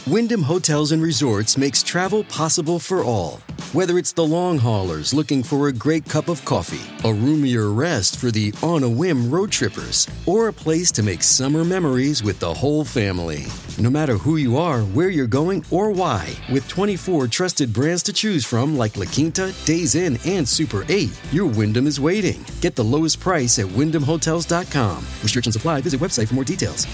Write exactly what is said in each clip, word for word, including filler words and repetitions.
Wyndham Hotels and Resorts makes travel possible for all. Whether it's the long haulers looking for a great cup of coffee, a roomier rest for the on-a-whim road trippers, or a place to make summer memories with the whole family. No matter who you are, where you're going, or why, with twenty-four trusted brands to choose from like La Quinta, Days Inn, and Super eight, your Wyndham is waiting. Get the lowest price at wyndham hotels dot com. Restrictions apply. Visit website for more details.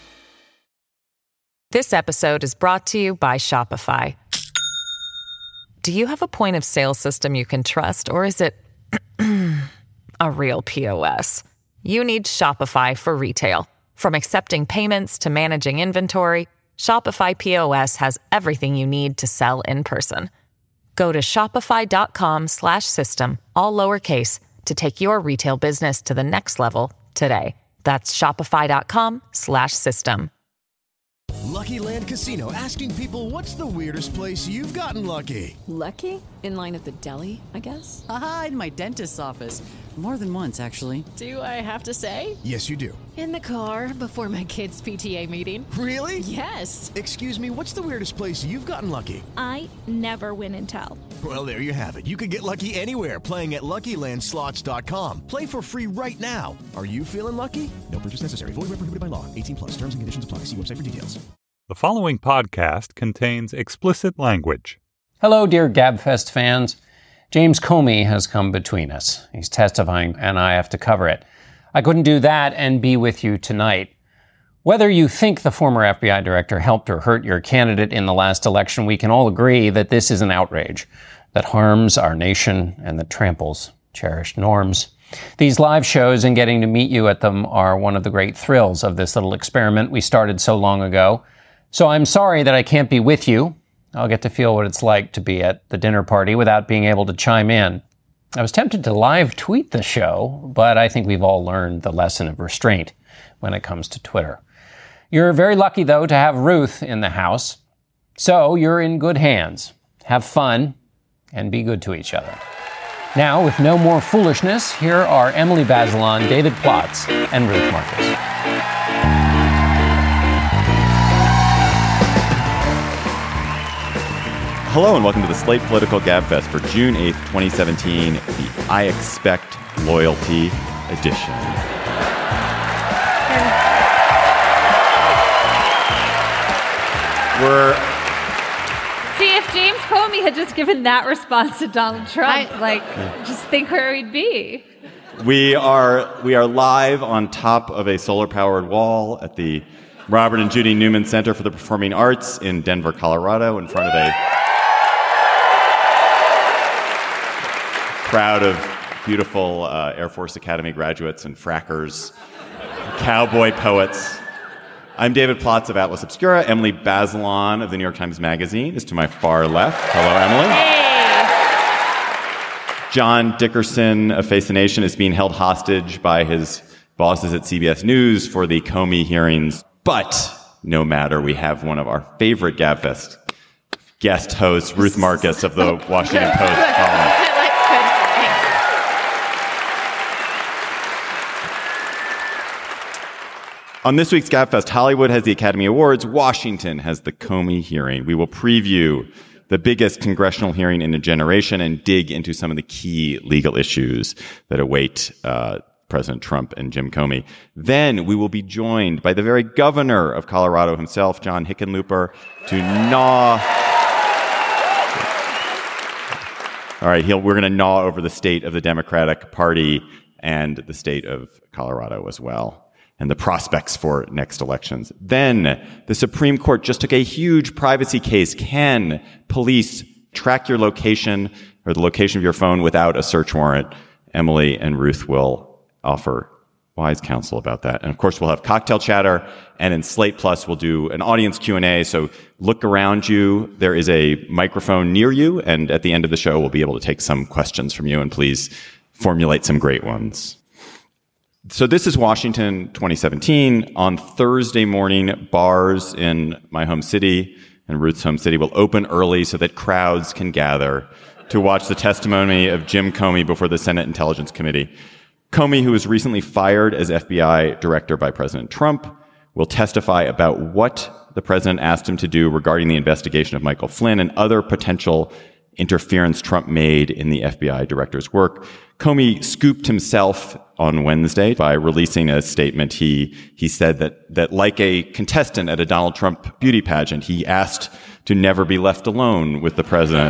This episode is brought to you by Shopify. Do you have a point of sale system you can trust, or is it a real P O S? You need Shopify for retail. From accepting payments to managing inventory, Shopify P O S has everything you need to sell in person. Go to shopify.com slash system, all lowercase, to take your retail business to the next level today. That's shopify.com slash system. Lucky Land Casino, asking people, what's the weirdest place you've gotten lucky? Lucky? In line at the deli, I guess? Aha, in my dentist's office. More than once, actually. Do I have to say? Yes, you do. In the car before my kids' P T A meeting. Really? Yes. Excuse me, what's the weirdest place you've gotten lucky? I never win and tell. Well, there you have it. You can get lucky anywhere, playing at Lucky Land Slots dot com. Play for free right now. Are you feeling lucky? No purchase necessary. Void where prohibited by law. eighteen plus. Terms and conditions apply. See website for details. The following podcast contains explicit language. Hello, dear GabFest fans. James Comey has come between us. He's testifying, and I have to cover it. I couldn't do that and be with you tonight. Whether you think the former F B I director helped or hurt your candidate in the last election, we can all agree that this is an outrage that harms our nation and that tramples cherished norms. These live shows and getting to meet you at them are one of the great thrills of this little experiment we started so long ago. So I'm sorry that I can't be with you. I'll get to feel what it's like to be at the dinner party without being able to chime in. I was tempted to live tweet the show, but I think we've all learned the lesson of restraint when it comes to Twitter. You're very lucky, though, to have Ruth in the house. So you're in good hands. Have fun and be good to each other. Now, with no more foolishness, here are Emily Bazelon, David Plotz, and Ruth Marcus. Hello and welcome to the Slate Political Gabfest for June eighth, twenty seventeen, the I Expect Loyalty edition. We're... See, if James Comey had just given that response to Donald Trump, I, like, yeah. just think where we'd be. We are, we are live on top of a solar-powered wall at the Robert and Judy Newman Center for the Performing Arts in Denver, Colorado, in front of a crowd of beautiful uh, Air Force Academy graduates and frackers, cowboy poets. I'm David Plotz of Atlas Obscura. Emily Bazelon of the New York Times Magazine is to my far left. Hello, Emily. Hey. John Dickerson of Face the Nation is being held hostage by his bosses at C B S News for the Comey hearings. But no matter, we have one of our favorite Gabfest guest hosts, Ruth Marcus of the Washington Post column. On this week's Gabfest, Hollywood has the Academy Awards. Washington has the Comey hearing. We will preview the biggest congressional hearing in a generation and dig into some of the key legal issues that await uh, President Trump and Jim Comey. Then we will be joined by the very governor of Colorado himself, John Hickenlooper, to gnaw. All right, he'll, we're going to gnaw over the state of the Democratic Party and the state of Colorado as well, and the prospects for next elections. Then the Supreme Court just took a huge privacy case. Can police track your location or the location of your phone without a search warrant? Emily and Ruth will offer wise counsel about that. And of course, we'll have cocktail chatter. And in Slate Plus, we'll do an audience Q and A. So look around you. There is a microphone near you. And at the end of the show, we'll be able to take some questions from you. And please formulate some great ones. So this is Washington twenty seventeen. On Thursday morning, bars in my home city and Ruth's home city will open early so that crowds can gather to watch the testimony of Jim Comey before the Senate Intelligence Committee. Comey, who was recently fired as F B I director by President Trump, will testify about what the president asked him to do regarding the investigation of Michael Flynn and other potential interference Trump made in the F B I director's work. Comey scooped himself on Wednesday by releasing a statement. He he said that that like a contestant at a Donald Trump beauty pageant, he asked to never be left alone with the president.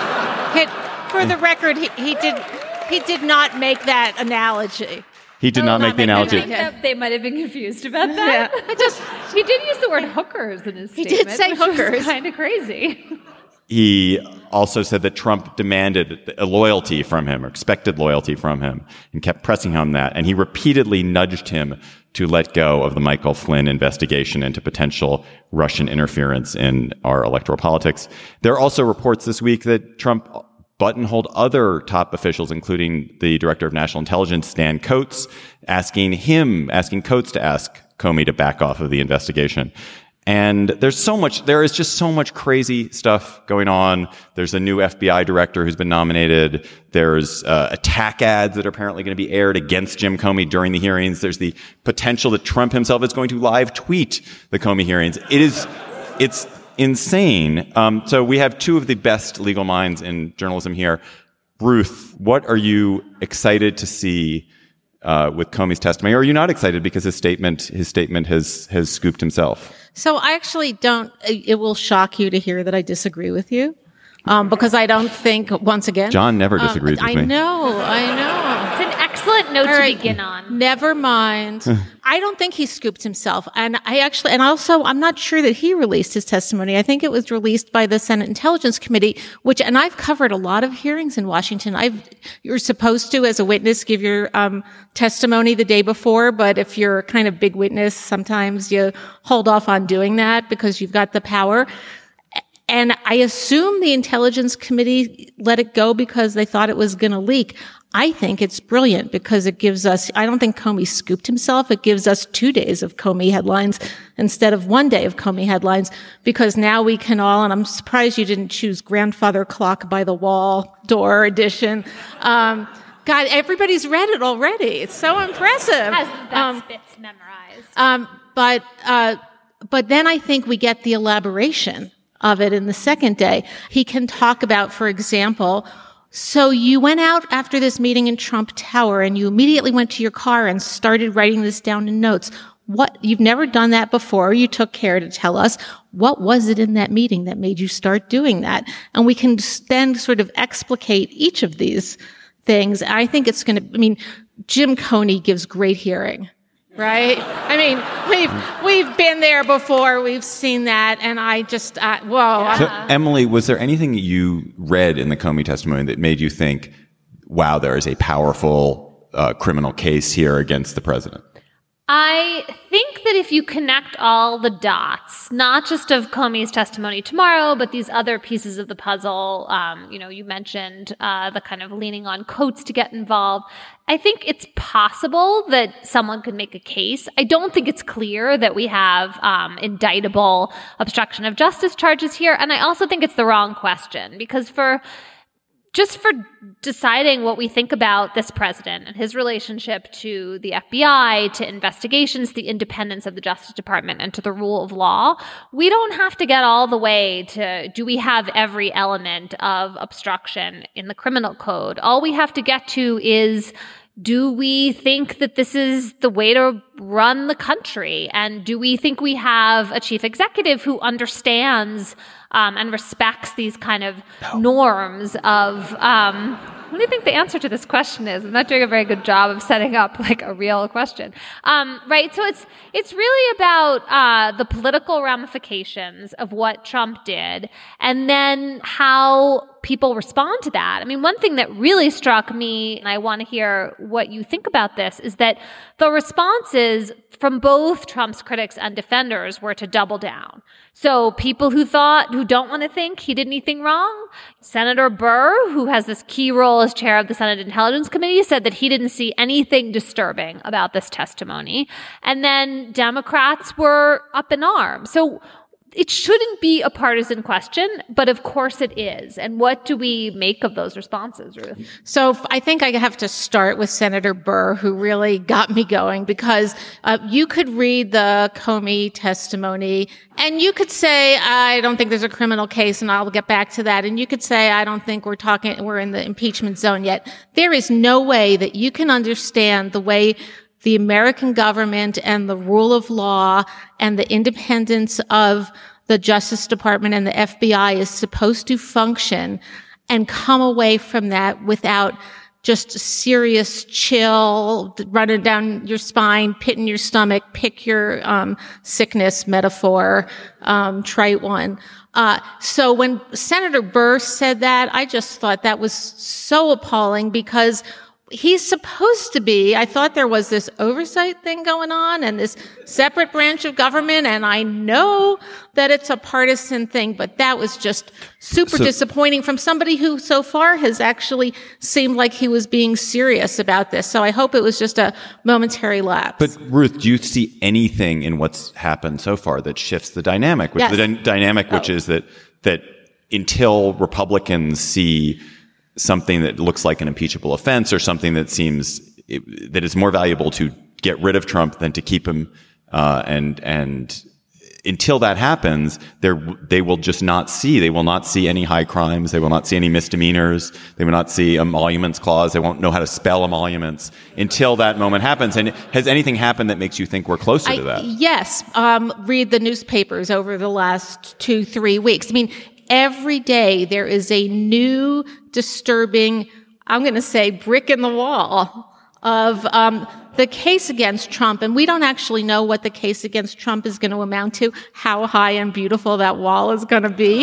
For the record, he, he did he did not make that analogy. He did oh, not make the analogy. I think that they might have been confused about that. Yeah. I just he did use the word hookers in his statement. He did say hookers. Kind of crazy. He also said that Trump demanded a loyalty from him or expected loyalty from him and kept pressing on that. And he repeatedly nudged him to let go of the Michael Flynn investigation into potential Russian interference in our electoral politics. There are also reports this week that Trump buttonholed other top officials, including the director of national intelligence, Stan Coates, asking him, asking Coates to ask Comey to back off of the investigation. And there's so much, there is just so much crazy stuff going on. There's a new F B I director who's been nominated. There's uh, attack ads that are apparently going to be aired against Jim Comey during the hearings. There's the potential that Trump himself is going to live tweet the Comey hearings. It is, it's insane. Um, so we have two of the best legal minds in journalism here. Ruth, what are you excited to see uh, with Comey's testimony? Or are you not excited because his statement, his statement has, has scooped himself? So I actually don't, it will shock you to hear that I disagree with you. Um, because I don't think, once again. John never disagrees um, with I me. I know, I know. It's an excellent note right. to begin on. Never mind. I don't think he scooped himself. And I actually, and also, I'm not sure that he released his testimony. I think it was released by the Senate Intelligence Committee, which, and I've covered a lot of hearings in Washington. I've, you're supposed to, as a witness, give your, um, testimony the day before, but if you're a kind of big witness, sometimes you hold off on doing that because you've got the power. And I assume the Intelligence Committee let it go because they thought it was going to leak. I think it's brilliant because it gives us, I don't think Comey scooped himself. It gives us two days of Comey headlines instead of one day of Comey headlines, because now we can all, and I'm surprised you didn't choose Grandfather Clock by the Wall Door edition. Um, God, everybody's read it already. It's so impressive. Has the best um, bits memorized. Um, but, uh, but then I think we get the elaboration of it in the second day. He can talk about, for example, so you went out after this meeting in Trump Tower and you immediately went to your car and started writing this down in notes. What, you've never done that before. You took care to tell us. What was it in that meeting that made you start doing that? And we can then sort of explicate each of these things. I think it's going to, I mean, Jim Comey gives great hearing. Right? I mean, we've we've been there before. We've seen that, and I just uh, whoa. So, Emily, was there anything you read in the Comey testimony that made you think, "Wow, there is a powerful uh, criminal case here against the president"? I think that if you connect all the dots, not just of Comey's testimony tomorrow, but these other pieces of the puzzle, um, you know, you mentioned uh, the kind of leaning on Coates to get involved. I think it's possible that someone could make a case. I don't think it's clear that we have um, indictable obstruction of justice charges here. And I also think it's the wrong question, because for just for deciding what we think about this president and his relationship to the F B I, to investigations, the independence of the Justice Department, and to the rule of law, we don't have to get all the way to, do we have every element of obstruction in the criminal code? All we have to get to is, do we think that this is the way to run the country? And do we think we have a chief executive who understands um, and respects these kind of no. norms of, um, what do you think the answer to this question is? I'm not doing a very good job of setting up like a real question. Um, right? So it's, it's really about, uh, the political ramifications of what Trump did, and then how people respond to that. I mean, one thing that really struck me, and I want to hear what you think about this, is that the responses from both Trump's critics and defenders were to double down. So people who thought, who don't want to think he did anything wrong, Senator Burr, who has this key role as chair of the Senate Intelligence Committee, said that he didn't see anything disturbing about this testimony. And then Democrats were up in arms. So it shouldn't be a partisan question, but of course it is. And what do we make of those responses, Ruth? So I think I have to start with Senator Burr, who really got me going, because uh, you could read the Comey testimony and you could say, I don't think there's a criminal case, and I'll get back to that. And you could say, I don't think we're talking, we're in the impeachment zone yet. There is no way that you can understand the way the American government and the rule of law and the independence of the Justice Department and the F B I is supposed to function and come away from that without just serious chill, running down your spine, pit in your stomach, pick your um sickness metaphor, um trite one. Uh so when Senator Burr said that, I just thought that was so appalling, because he's supposed to be, I thought there was this oversight thing going on and this separate branch of government, and I know that it's a partisan thing, but that was just super so, disappointing from somebody who so far has actually seemed like he was being serious about this. So I hope it was just a momentary lapse. But Ruth, do you see anything in what's happened so far that shifts the dynamic? Which yes. the dy- dynamic, oh. which is that that until Republicans see something that looks like an impeachable offense, or something that seems it, that is more valuable to get rid of Trump than to keep him, uh, and and until that happens, they they will just not see. They will not see any high crimes. They will not see any misdemeanors. They will not see emoluments clause. They won't know how to spell emoluments until that moment happens. And has anything happened that makes you think we're closer I, to that? Yes. Um, read the newspapers over the last two, three weeks. I mean, every day there is a new disturbing, I'm going to say, brick in the wall of um the case against Trump. And we don't actually know what the case against Trump is going to amount to, how high and beautiful that wall is going to be.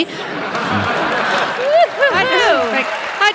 I just, I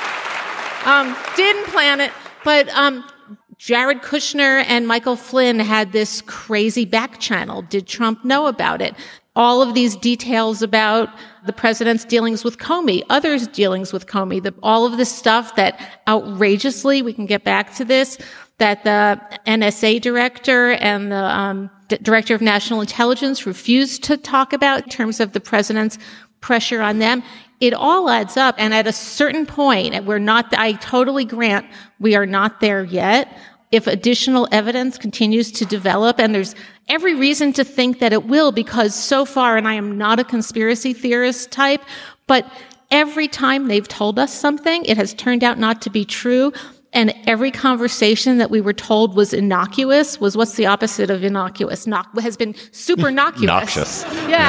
just um, didn't plan it. But um, Jared Kushner and Michael Flynn had this crazy back channel. Did Trump know about it? All of these details about the president's dealings with Comey, others' dealings with Comey, the, all of this stuff that outrageously, we can get back to this, that the N S A director and the um, D- director of national intelligence refused to talk about in terms of the president's pressure on them. It all adds up. And at a certain point, we're not, I totally grant we are not there yet. If additional evidence continues to develop, and there's every reason to think that it will, because so far, and I am not a conspiracy theorist type, but every time they've told us something, it has turned out not to be true. And every conversation that we were told was innocuous was, what's the opposite of innocuous? Knock, has been super innocuous. Noxious.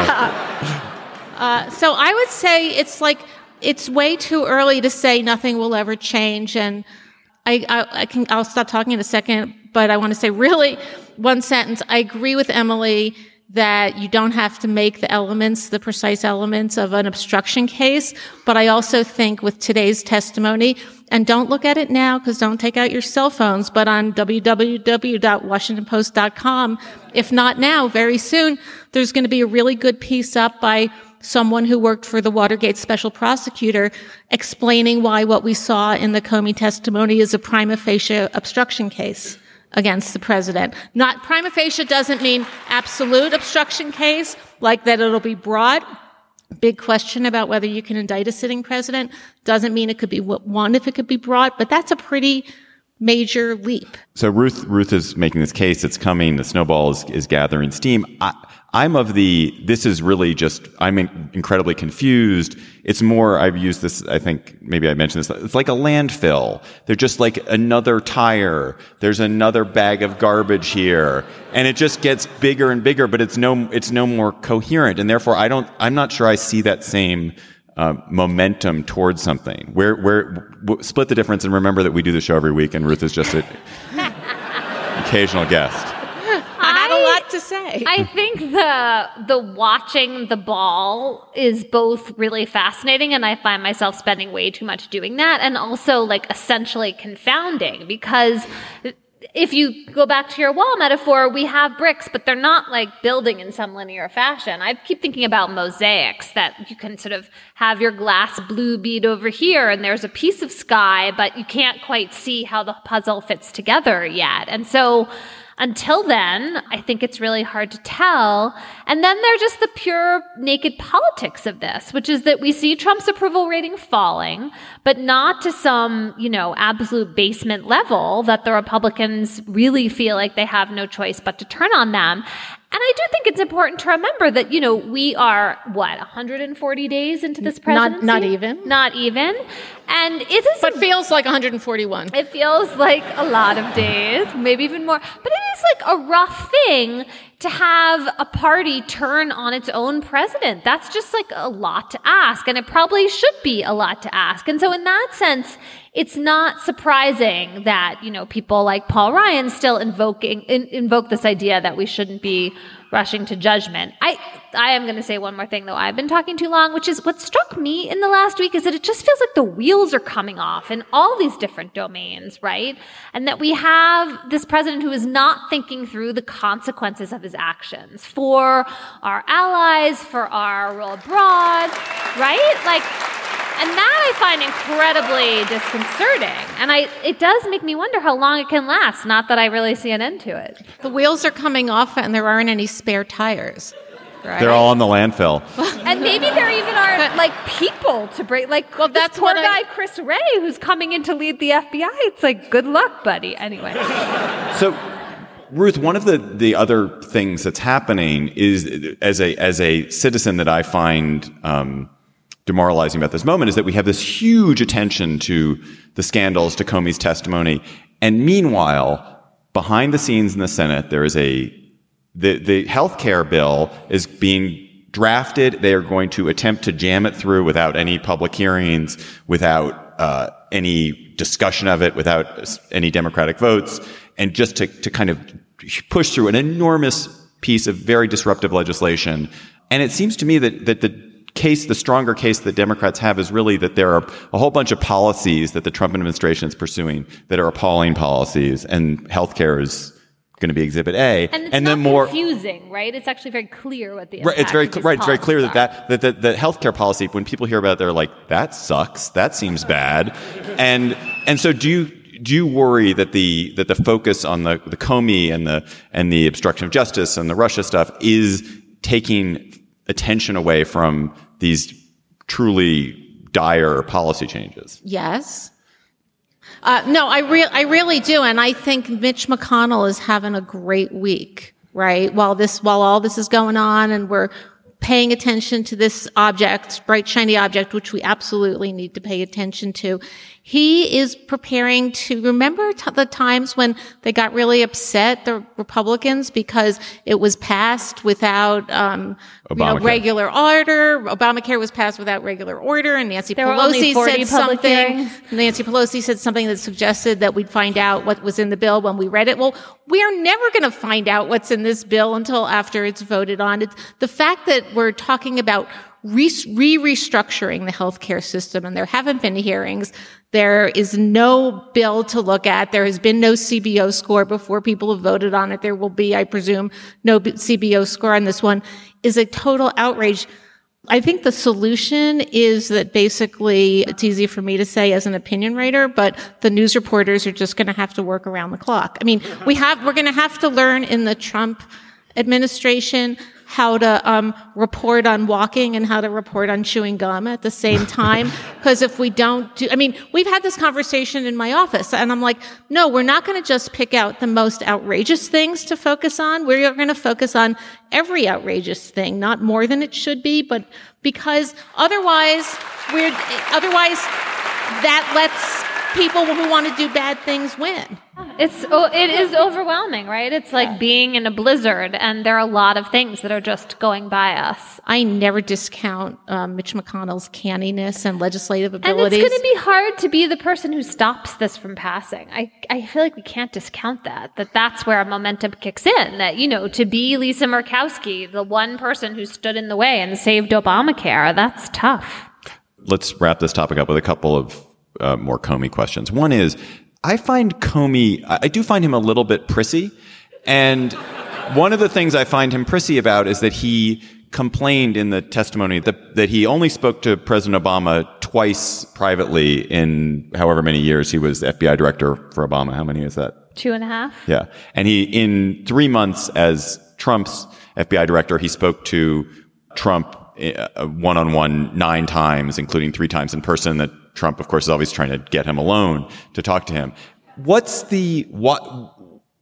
Yeah. uh, so I would say it's like, it's way too early to say nothing will ever change. And I, I, I can, I'll stop talking in a second, but I want to say really one sentence. I agree with Emily that you don't have to make the elements, the precise elements of an obstruction case. But I also think with today's testimony, and don't look at it now because don't take out your cell phones, but on w w w dot washington post dot com, if not now, very soon, there's going to be a really good piece up by someone who worked for the Watergate special prosecutor explaining why what we saw in the Comey testimony is a prima facie obstruction case against the president. Not prima facie doesn't mean absolute obstruction case, like that it'll be brought. Big question about whether you can indict a sitting president. Doesn't mean it could be one if it could be brought, but that's a pretty major leap. So Ruth, Ruth is making this case. It's coming. The snowball is, is gathering steam. I, I'm of the, this is really just, I'm in, incredibly confused. It's more, I've used this, I think, maybe I mentioned this, it's like a landfill. They're just like another tire. There's another bag of garbage here. And it just gets bigger and bigger, but it's no, it's no more coherent. And therefore, I don't, I'm not sure I see that same uh, momentum towards something. Where, where, w- split the difference and remember that we do the show every week and Ruth is just an occasional guest. I had a lot to say. I think the the watching the ball is both really fascinating, and I find myself spending way too much doing that, and also like essentially confounding, because if you go back to your wall metaphor, we have bricks, but they're not like building in some linear fashion. I keep thinking about mosaics, that you can sort of have your glass blue bead over here, and there's a piece of sky, but you can't quite see how the puzzle fits together yet. And so until then, I think it's really hard to tell. And then there's just the pure naked politics of this, which is that we see Trump's approval rating falling, but not to some, you know, absolute basement level that the Republicans really feel like they have no choice but to turn on them. And I do think it's important to remember that, you know, we are, what, one hundred forty days into this presidency? Not, not even. Not even. And it is... But feels like one hundred forty-one. It feels like a lot of days, maybe even more. But it is like a rough thing to have a party turn on its own president. That's just like a lot to ask. And it probably should be a lot to ask. And so in that sense, it's not surprising that, you know, people like Paul Ryan still invoking in, invoke this idea that we shouldn't be rushing to judgment. I I am going to say one more thing, though. I've been talking too long, which is what struck me in the last week is that it just feels like the wheels are coming off in all these different domains, right? And that we have this president who is not thinking through the consequences of his actions for our allies, for our role abroad, right? Like, and that I find incredibly disconcerting. And I, it does make me wonder how long it can last. Not that I really see an end to it. The wheels are coming off and there aren't any spare tires. Right? They're all in the landfill. And maybe there even aren't, like, people to break. Like, well, that's poor guy I... Chris Wray, who's coming in to lead the F B I. It's like, good luck, buddy. Anyway. So, Ruth, one of the, the other things that's happening is, as a as a citizen that I find um, demoralizing about this moment, is that we have this huge attention to the scandals, to Comey's testimony. And meanwhile, behind the scenes in the Senate, there is a The the healthcare bill is being drafted. They are going to attempt to jam it through without any public hearings, without uh, any discussion of it, without any Democratic votes, and just to, to kind of push through an enormous piece of very disruptive legislation. And it seems to me that that the case, the stronger case that Democrats have is really that there are a whole bunch of policies that the Trump administration is pursuing that are appalling policies, and healthcare is going to be Exhibit A, and it's and not then more confusing, right? It's actually very clear what the right. It's very right. It's very clear that are. that that the, the healthcare policy. When people hear about it, they're like, "That sucks. That seems bad." And and so do you do you worry that the that the focus on the the Comey and the and the obstruction of justice and the Russia stuff is taking attention away from these truly dire policy changes? Yes. Uh, no, I re- I really do. And I think Mitch McConnell is having a great week, right? While this, while all this is going on and we're paying attention to this object, bright, shiny object, which we absolutely need to pay attention to. He is preparing to remember t- the times when they got really upset, the Republicans, because it was passed without, um, you know, regular order. Obamacare was passed without regular order, and Nancy there Pelosi said something. Hearings. Nancy Pelosi said something that suggested that we'd find out what was in the bill when we read it. Well, we are never going to find out what's in this bill until after it's voted on. It's the fact that we're talking about re- re-restructuring the healthcare system, and there haven't been hearings. There is no bill to look at. There has been no C B O score before people have voted on it. There will be, I presume, no C B O score on this one. Is a total outrage. I think the solution is that basically, it's easy for me to say as an opinion writer, but the news reporters are just going to have to work around the clock. I mean, we have, we're going to have to learn in the Trump administration how to um report on walking and how to report on chewing gum at the same time. Because if we don't do, I mean, we've had this conversation in my office, and I'm like, no, we're not going to just pick out the most outrageous things to focus on. We're going to focus on every outrageous thing, not more than it should be, but because otherwise, we're otherwise that lets people who want to do bad things win. It's oh, it is overwhelming, right? It's like being in a blizzard, and there are a lot of things that are just going by us. I never discount um, Mitch McConnell's canniness and legislative abilities. And it's going to be hard to be the person who stops this from passing. I, I feel like we can't discount that, that that's where momentum kicks in, that, you know, to be Lisa Murkowski, the one person who stood in the way and saved Obamacare, that's tough. Let's wrap this topic up with a couple of Uh, more Comey questions. One is, I find Comey, I do find him a little bit prissy. And one of the things I find him prissy about is that he complained in the testimony that, that he only spoke to President Obama twice privately in however many years he was the F B I director for Obama. How many is that? Two and a half. Yeah. And he, in three months as Trump's F B I director, he spoke to Trump uh, one-on-one nine times, including three times in person. That Trump, of course, is always trying to get him alone to talk to him. What's the, what,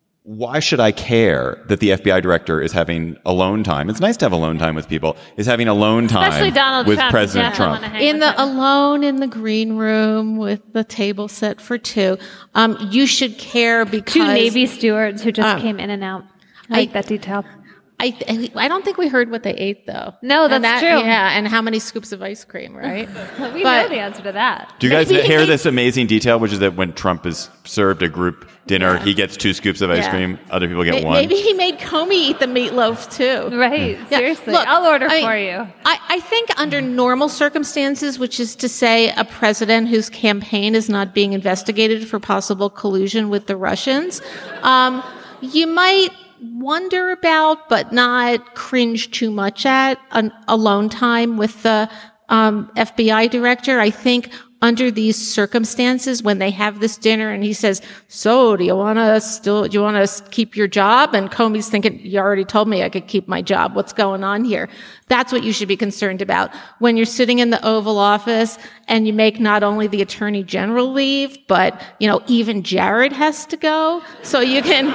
why should I care that the F B I director is having alone time? It's nice to have alone time with people. Is having alone time Especially Donald with Trump. President Trump. In the alone in the green room with the table set for two. Um, you should care because two Navy stewards who just um, came in and out. I like that detail. I I don't think we heard what they ate though. No, that's that, true. Yeah, and how many scoops of ice cream, right? we but, know the answer to that. Do you guys Maybe hear he- this amazing detail, which is that when Trump is served a group dinner, Yeah. he gets two scoops of ice Yeah. cream, other people get May- one? Maybe he made Comey eat the meatloaf too. Right. Yeah. Seriously. Look, I'll order I- for you. I, I think under normal circumstances, which is to say a president whose campaign is not being investigated for possible collusion with the Russians, um, you might wonder about, but not cringe too much at, an alone time with the um, F B I director. I think under these circumstances, when they have this dinner and he says, so do you want to still, do you want to keep your job? And Comey's thinking, you already told me I could keep my job. What's going on here? That's what you should be concerned about. When you're sitting in the Oval Office and you make not only the Attorney General leave, but, you know, even Jared has to go. So you can,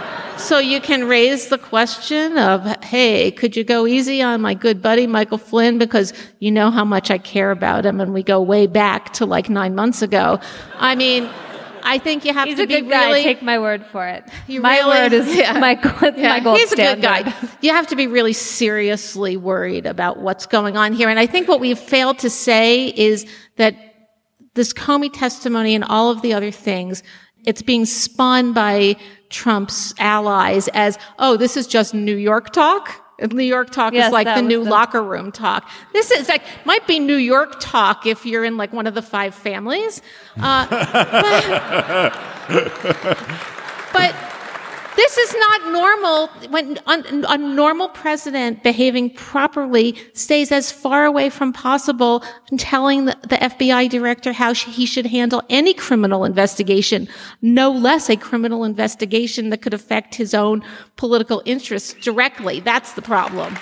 So you can raise the question of, hey, could you go easy on my good buddy Michael Flynn, because you know how much I care about him, and we go way back to like nine months ago. I mean, I think you have He's to a be good guy. really. Take my word for it. You my really- word is yeah. my, it's Yeah, my gold he's standard. a good guy. You have to be really seriously worried about what's going on here. And I think what we've failed to say is that this Comey testimony and all of the other things, it's being spun by Trump's allies as, oh, this is just New York talk. New York talk Yes, is like that the was new the- locker room talk. This is like, might be New York talk if you're in like one of the five families. Uh, but, but this is not normal when un, a normal president behaving properly stays as far away from possible from telling the, the F B I director how sh- he should handle any criminal investigation, no less a criminal investigation that could affect his own political interests directly. That's the problem.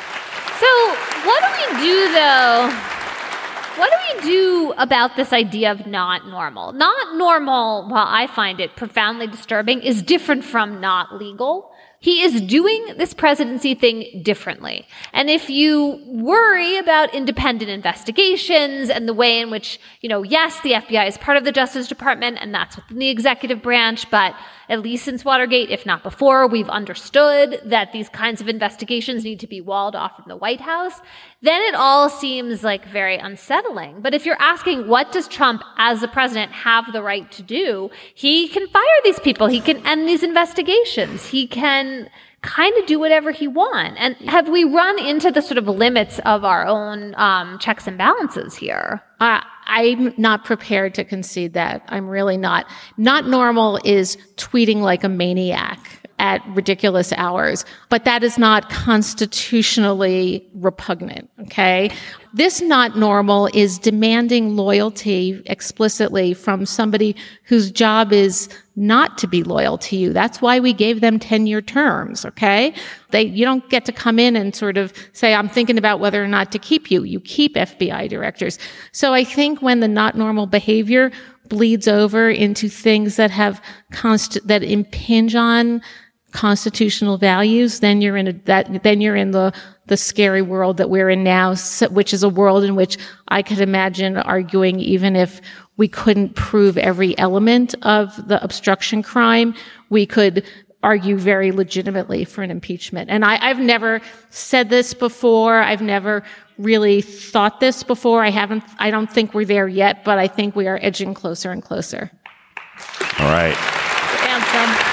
So what do we do, though? What do we do about this idea of not normal? Not normal, while I find it profoundly disturbing, is different from not legal. He is doing this presidency thing differently. And if you worry about independent investigations and the way in which, you know, yes, the F B I is part of the Justice Department and that's within the executive branch, but at least since Watergate, if not before, we've understood that these kinds of investigations need to be walled off from the White House, then it all seems like very unsettling. But if you're asking, what does Trump as the president have the right to do? He can fire these people. He can end these investigations. He can kind of do whatever he wants. And have we run into the sort of limits of our own um, checks and balances here? Uh, I'm not prepared to concede that. I'm really not. Not normal is tweeting like a maniac at ridiculous hours, but that is not constitutionally repugnant, okay? This not normal is demanding loyalty explicitly from somebody whose job is not to be loyal to you. That's why we gave them ten-year terms, okay? They, you don't get to come in and sort of say, I'm thinking about whether or not to keep you. You keep F B I directors. So I think when the not normal behavior bleeds over into things that have const- that impinge on constitutional values, then you're in a, that, then you're in the, the scary world that we're in now, so, which is a world in which I could imagine arguing, even if we couldn't prove every element of the obstruction crime, we could argue very legitimately for an impeachment. And I, I've never said this before. I've never really thought this before. I haven't, I don't think we're there yet, but I think we are edging closer and closer. All right. Anthem.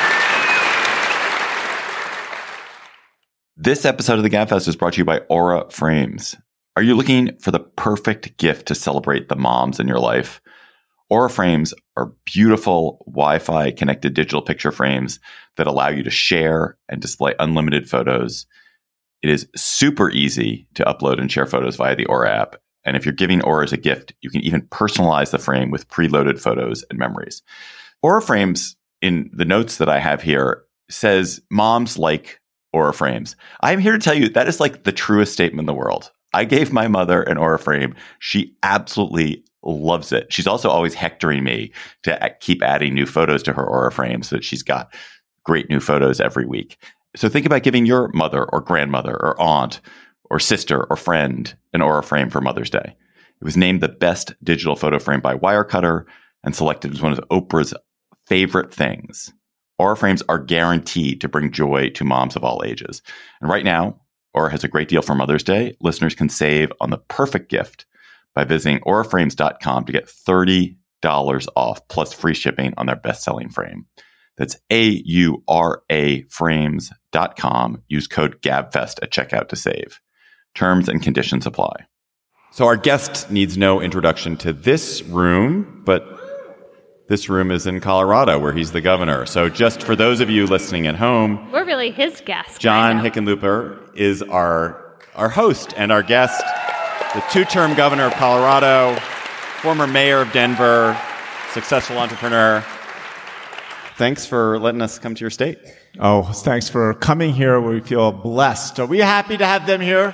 This episode of the Gabfest is brought to you by Aura Frames. Are you looking for the perfect gift to celebrate the moms in your life? Aura Frames are beautiful Wi-Fi connected digital picture frames that allow you to share and display unlimited photos. It is super easy to upload and share photos via the Aura app. And if you're giving Aura as a gift, you can even personalize the frame with preloaded photos and memories. Aura Frames in the notes that I have here says moms like Aura frames. I'm here to tell you that is like the truest statement in the world. I gave my mother an Aura frame. She absolutely loves it. She's also always hectoring me to keep adding new photos to her Aura frame so that she's got great new photos every week. So think about giving your mother or grandmother or aunt or sister or friend an Aura frame for Mother's Day. It was named the best digital photo frame by Wirecutter and selected as one of Oprah's favorite things. Aura frames are guaranteed to bring joy to moms of all ages. And right now, Aura has a great deal for Mother's Day. Listeners can save on the perfect gift by visiting aura frames dot com to get thirty dollars off plus free shipping on their best-selling frame. That's A U R A frames dot com. Use code GABFEST at checkout to save. Terms and conditions apply. So our guest needs no introduction to this room, but this room is in Colorado where he's the governor. So just for those of you listening at home, we're really his guest. John Hickenlooper is our our host and our guest, the two-term governor of Colorado, former mayor of Denver, successful entrepreneur. Thanks for letting us come to your state. Oh, thanks for coming here. We feel blessed. Are we happy to have them here?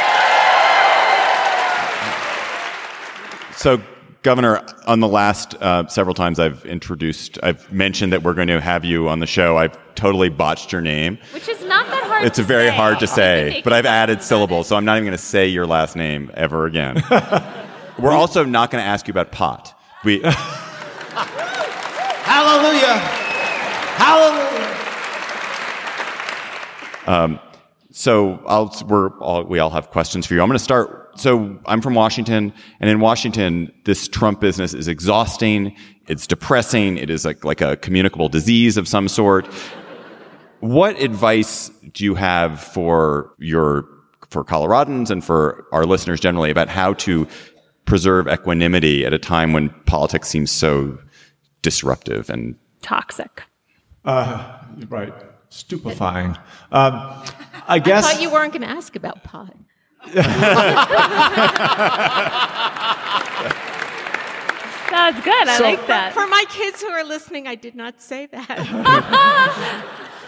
So, Governor, on the last uh, several times I've introduced, I've mentioned that we're going to have you on the show. I've totally botched your name. Which is not that hard It's to a very say. hard to say, but I've added syllables, so I'm not even going to say your last name ever again. We're also not going to ask you about pot. We. Hallelujah! Hallelujah! Um, so I'll, we're all, we all have questions for you. I'm going to start. So I'm from Washington, and in Washington, this Trump business is exhausting. It's depressing. It is like, like a communicable disease of some sort. What advice do you have for your, for Coloradans and for our listeners generally about how to preserve equanimity at a time when politics seems so disruptive and toxic? Uh, right. Stupefying. Um, I guess. I thought you weren't going to ask about pot. That's good. I So- like that. For my kids who are listening, I did not say that.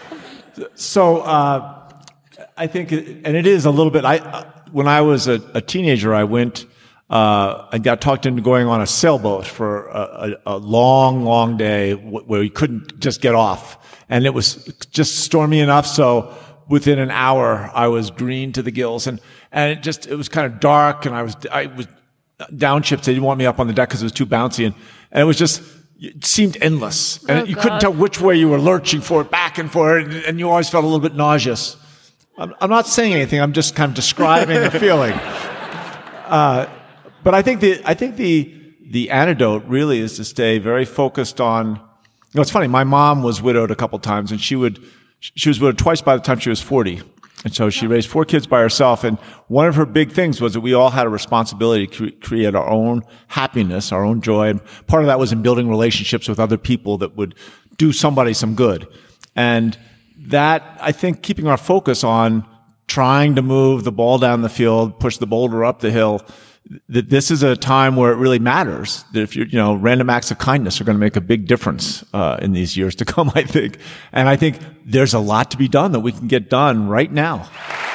So, uh, I think, it, and it is a little bit, I, uh, when I was a, a teenager, I went, uh, I got talked into going on a sailboat for a, a, a long, long day w- where you couldn't just get off. And it was just stormy enough. So within an hour, I was green to the gills, and, and it just, it was kind of dark, and I was, I was downshipped. They didn't want me up on the deck because it was too bouncy, and, and it was just, it seemed endless. And Oh, you God. couldn't tell which way you were lurching forward, back and forward, and, and you always felt a little bit nauseous. I'm, I'm not saying anything. I'm just kind of describing the feeling. Uh, but I think the, I think the, the antidote really is to stay very focused on, you know, it's funny. My mom was widowed a couple times, and she would, she was widowed twice by the time she was forty. And so she raised four kids by herself. And one of her big things was that we all had a responsibility to cre- create our own happiness, our own joy. And part of that was in building relationships with other people that would do somebody some good. And that, I think, keeping our focus on trying to move the ball down the field, push the boulder up the hill, that this is a time where it really matters. That if you, you know, random acts of kindness are going to make a big difference uh, in these years to come, I think. And I think there's a lot to be done that we can get done right now.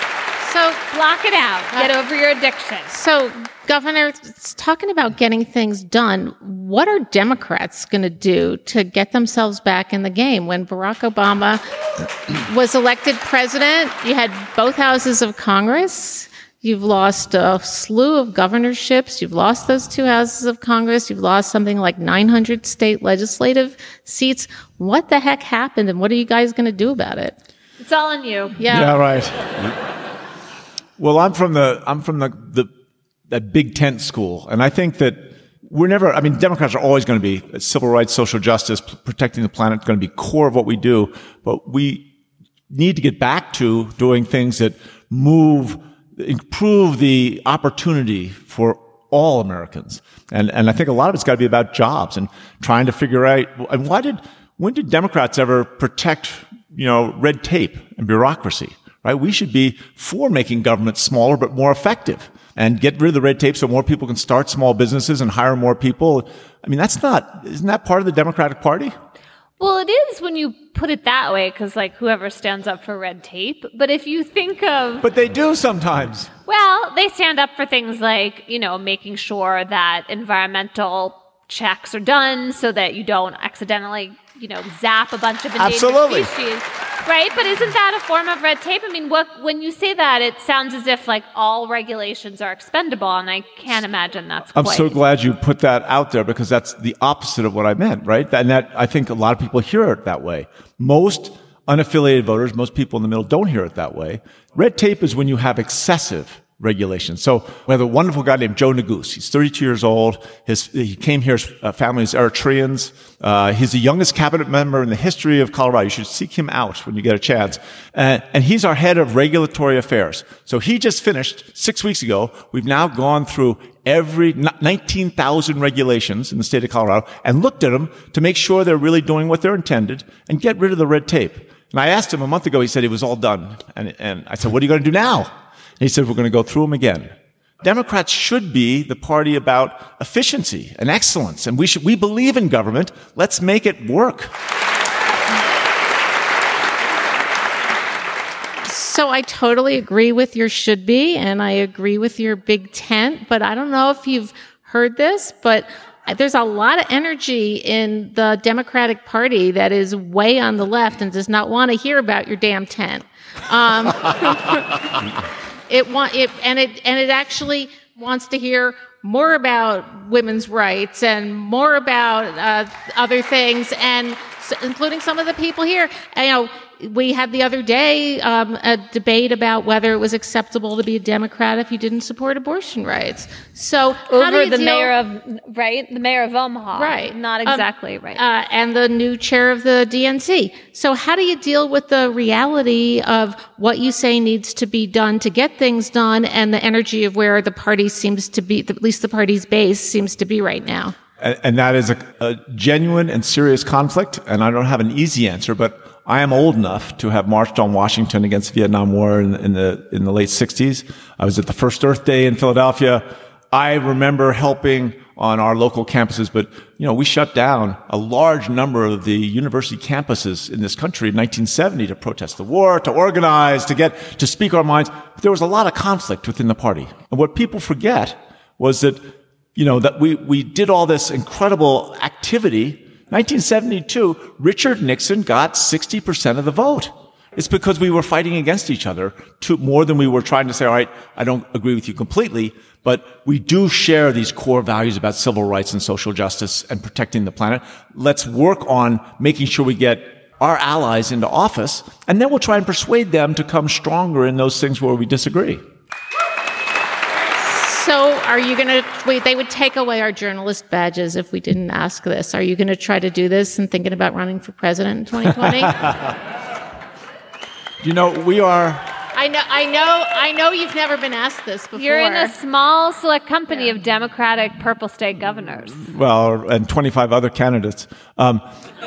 So block it out. Get over your addiction. So, Governor, it's talking about getting things done. What are Democrats going to do to get themselves back in the game? When Barack Obama was elected president, you had both houses of Congress. You've lost a slew of governorships. You've lost those two houses of Congress. You've lost something like nine hundred state legislative seats. What the heck happened, and what are you guys going to do about it? It's all on you. Yeah. Yeah, right. Well, I'm from the, I'm from the, the, that big tent school. And I think that we're never, I mean, Democrats are always going to be civil rights, social justice, p- protecting the planet, going to be core of what we do. But we need to get back to doing things that move, improve the opportunity for all Americans. And, and I think a lot of it's got to be about jobs and trying to figure out, and why did, when did Democrats ever protect, you know, red tape and bureaucracy? Right? We should be for making government smaller but more effective and get rid of the red tape so more people can start small businesses and hire more people. I mean, that's not, isn't that part of the Democratic Party? Well, it is when you put it that way, because like whoever stands up for red tape. But if you think of... But they do sometimes. Well, they stand up for things like, you know, making sure that environmental checks are done so that you don't accidentally, you know, zap a bunch of endangered Absolutely. species. Right? But isn't that a form of red tape? I mean, what, when you say that, it sounds as if like all regulations are expendable, and I can't imagine that's I'm quite... so glad you put that out there, because that's the opposite of what I meant, right? And that, I think a lot of people hear it that way. Most unaffiliated voters, most people in the middle don't hear it that way. Red tape is when you have excessive regulations. So we have a wonderful guy named Joe Neguse. He's thirty-two years old. His, he came here, his uh, family is Eritreans. Uh, he's the youngest cabinet member in the history of Colorado. You should seek him out when you get a chance. Uh, and he's our head of regulatory affairs. So he just finished six weeks ago. We've now gone through every nineteen thousand regulations in the state of Colorado and looked at them to make sure they're really doing what they're intended and get rid of the red tape. And I asked him a month ago, he said it was all done. And, and I said, what are you going to do now? And he said, we're going to go through them again. Democrats should be the party about efficiency and excellence. And we should, we believe in government. Let's make it work. So I totally agree with your should be, and I agree with your big tent, but I don't know if you've heard this, but there's a lot of energy in the Democratic Party that is way on the left and does not want to hear about your damn tent. Um, It want it, and it and it actually wants to hear more about women's rights and more about uh, other things, and so, including some of the people here. And, you know, we had the other day um, a debate about whether it was acceptable to be a Democrat if you didn't support abortion rights. So over how do you the deal- mayor of right, the mayor of Omaha, right? Not exactly um, right, uh, and the new chair of the D N C. So how do you deal with the reality of what you say needs to be done to get things done, and the energy of where the party seems to be, at least the party's base seems to be right now? And, and that is a, a genuine and serious conflict. And I don't have an easy answer, but I am old enough to have marched on Washington against the Vietnam War in, in the in the late sixties. I was at the first Earth Day in Philadelphia. I remember helping on our local campuses, but you know, we shut down a large number of the university campuses in this country in nineteen seventy to protest the war, to organize, to get to speak our minds. But there was a lot of conflict within the party, and what people forget was that you know that we we did all this incredible activity. nineteen seventy-two, Richard Nixon got sixty percent of the vote. It's because we were fighting against each other to more than we were trying to say, all right, I don't agree with you completely, but we do share these core values about civil rights and social justice and protecting the planet. Let's work on making sure we get our allies into office, and then we'll try and persuade them to come stronger in those things where we disagree. So are you going to, wait, they would take away our journalist badges if we didn't ask this. Are you going to try to do this and thinking about running for president in twenty twenty? You know, we are... I know, I know, I know you've never been asked this before. You're in a small select company yeah. of Democratic purple state governors. Well, and twenty-five other candidates. Um,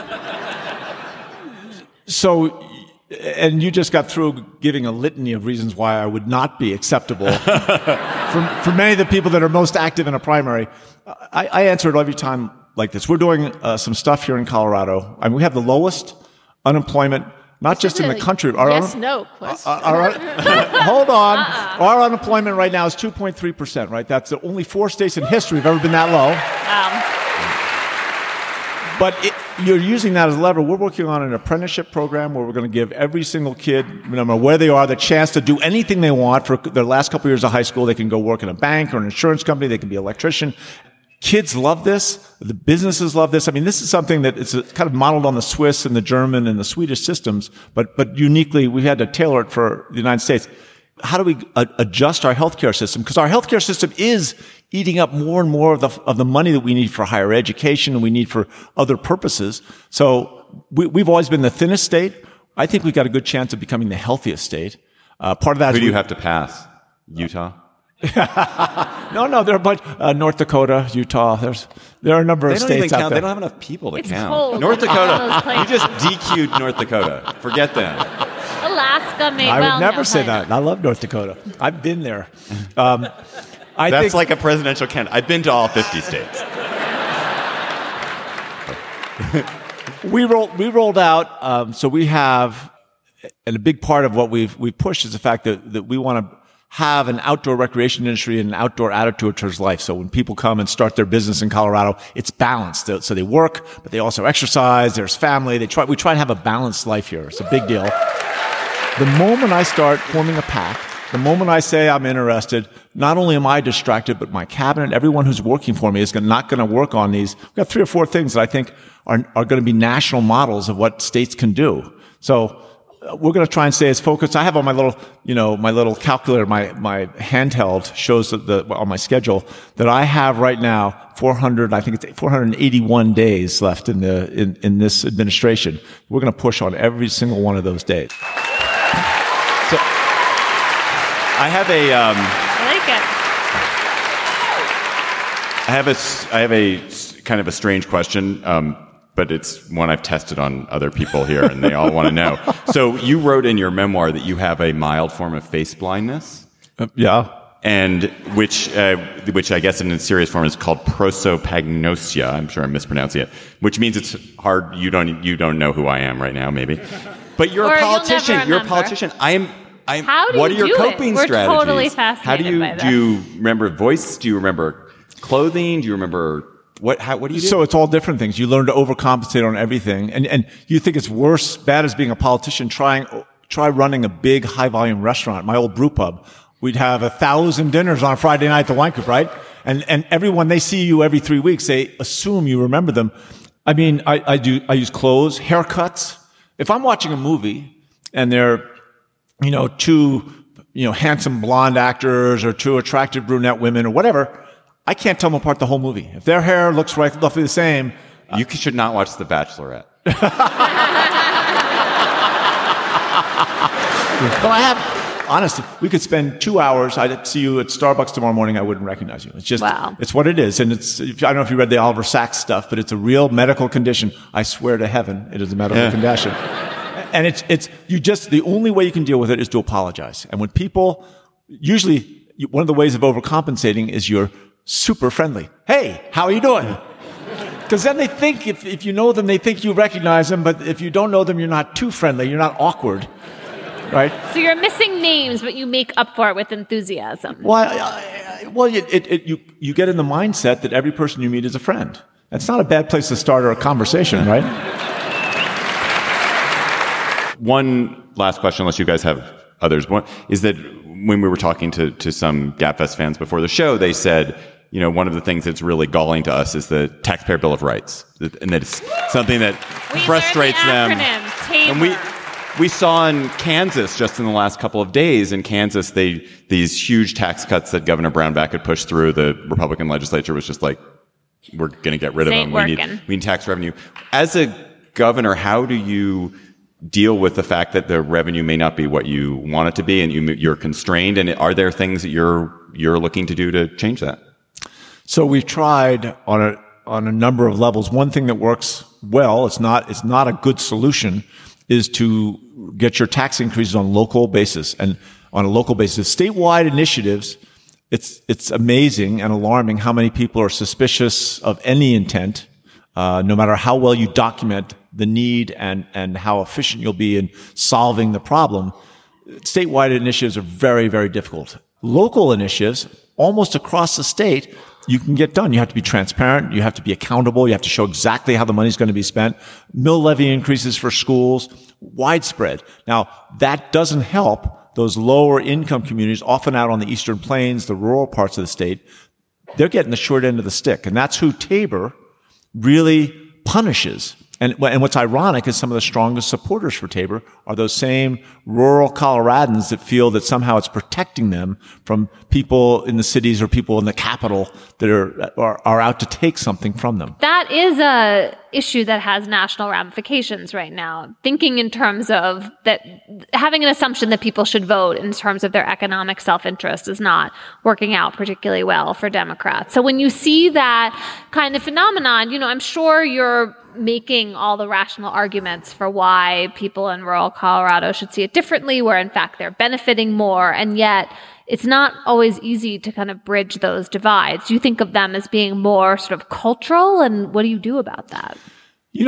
so... And you just got through giving a litany of reasons why I would not be acceptable for, for many of the people that are most active in a primary. I, I answer it every time like this. We're doing uh, some stuff here in Colorado. I mean, we have the lowest unemployment, not this just in the country. Our yes, un- no question. Our, our, hold on. Uh-uh. Our unemployment right now is two point three percent, right? That's the only four states in history have ever been that low. Um. But it, you're using that as a lever. We're working on an apprenticeship program where we're going to give every single kid, no matter where they are, the chance to do anything they want for their last couple of years of high school. They can go work in a bank or an insurance company. They can be an electrician. Kids love this. The businesses love this. I mean, this is something that is kind of modeled on the Swiss and the German and the Swedish systems, but but uniquely, we had to tailor it for the United States. How do we uh, adjust our healthcare system? Because our healthcare system is eating up more and more of the of the money that we need for higher education and we need for other purposes. So we, we've always been the thinnest state. I think we've got a good chance of becoming the healthiest state. Uh, part of that Who is do you we, have to pass? Utah? no, no, there are a bunch. Uh, North Dakota, Utah. There's there are a number they of don't states even count. out there. They don't have enough people to it's count. Cold. North Dakota. You just D Q'd North Dakota. Forget them. Alaska, maybe. I would well, never no, say that. I love North Dakota. I've been there. Um, I That's think, like a presidential candidate. I've been to all fifty states. we rolled we rolled out. Um, so we have, and a big part of what we've we've pushed is the fact that that we want to have an outdoor recreation industry and an outdoor attitude towards life. So when people come and start their business in Colorado, it's balanced. So they work, but they also exercise. There's family. They try. We try to have a balanced life here. It's a big deal. The moment I start forming a pack, the moment I say I'm interested, not only am I distracted, but my cabinet, everyone who's working for me is not going to work on these. We've got three or four things that I think are, are going to be national models of what states can do. So uh, we're going to try and stay as focused. I have on my little, you know, my little calculator, my, my handheld shows that the, on my schedule that I have right now four hundred, I think it's four hundred eighty-one days left in the, in, in this administration. We're going to push on every single one of those days. So, I have a. Um, I like it. I have a. I have a kind of a strange question, um, but it's one I've tested on other people here, and they all want to know. So you wrote in your memoir that you have a mild form of face blindness. Uh, yeah. And which, uh, which I guess in its serious form is called prosopagnosia. I'm sure I'm mispronouncing it, which means it's hard. You don't. You don't know who I am right now, maybe. But you're or a politician. You'll you're a politician. I am. I'm, How do what you are your do coping it? We're strategies? totally fascinated How do you by this. do? You remember voice? Do you remember clothing? Do you remember what? How, what do you do? So it's all different things. You learn to overcompensate on everything, and and you think it's worse, bad as being a politician. Trying try running a big high volume restaurant. My old brew pub, we'd have a thousand dinners on a Friday night at the Wine Coop, right? And and everyone, they see you every three weeks. They assume you remember them. I mean, I, I do. I use clothes, haircuts. If I'm watching a movie and they're, you know, two, you know, handsome blonde actors or two attractive brunette women or whatever, I can't tell them apart the whole movie. If their hair looks right, roughly the same. You uh, should not watch The Bachelorette. But I have, honestly, we could spend two hours. I'd see you at Starbucks tomorrow morning. I wouldn't recognize you. It's just, wow. It's what it is. And it's, I don't know if you read the Oliver Sacks stuff, but it's a real medical condition. I swear to heaven, it is a medical yeah. condition. And it's, it's, you just, the only way you can deal with it is to apologize. And when people, usually one of the ways of overcompensating is you're super friendly. Hey, how are you doing? Because then they think, if, if you know them, they think you recognize them. But if you don't know them, you're not too friendly. You're not awkward. Right? So you're missing names, but you make up for it with enthusiasm. Well, I, I, well, it, it, it, you, you get in the mindset that every person you meet is a friend. That's not a bad place to start a conversation, right? One last question, unless you guys have others. One is that when we were talking to, to some GabFest fans before the show, they said, you know, one of the things that's really galling to us is the Taxpayer Bill of Rights. And that it's something that we frustrates the them. Acronym, TABOR. And we, we saw in Kansas just in the last couple of days, in Kansas, they, these huge tax cuts that Governor Brownback had pushed through, the Republican legislature was just like, we're going to get rid of them. We need, we need tax revenue. As a governor, how do you deal with the fact that the revenue may not be what you want it to be, and you, you're constrained? And are there things that you're you're looking to do to change that? So we've tried on a on a number of levels. One thing that works well, it's not it's not a good solution, is to get your tax increases on local basis and on a local basis. Statewide initiatives, it's it's amazing and alarming how many people are suspicious of any intent, uh, no matter how well you document the need and, and how efficient you'll be in solving the problem. Statewide initiatives are very, very difficult. Local initiatives, almost across the state, you can get done. You have to be transparent. You have to be accountable. You have to show exactly how the money's going to be spent. Mill levy increases for schools, widespread. Now, that doesn't help those lower income communities, often out on the Eastern Plains, the rural parts of the state. They're getting the short end of the stick. And that's who TABOR really punishes. And, and what's ironic is some of the strongest supporters for TABOR are those same rural Coloradans that feel that somehow it's protecting them from people in the cities or people in the capital that are, are, are out to take something from them. That is a issue that has national ramifications right now. Thinking in terms of that, having an assumption that people should vote in terms of their economic self-interest is not working out particularly well for Democrats. So when you see that kind of phenomenon, you know, I'm sure you're making all the rational arguments for why people in rural Colorado should see it differently, where in fact they're benefiting more, and yet it's not always easy to kind of bridge those divides. You think of them as being more sort of cultural, and what do you do about that? You know,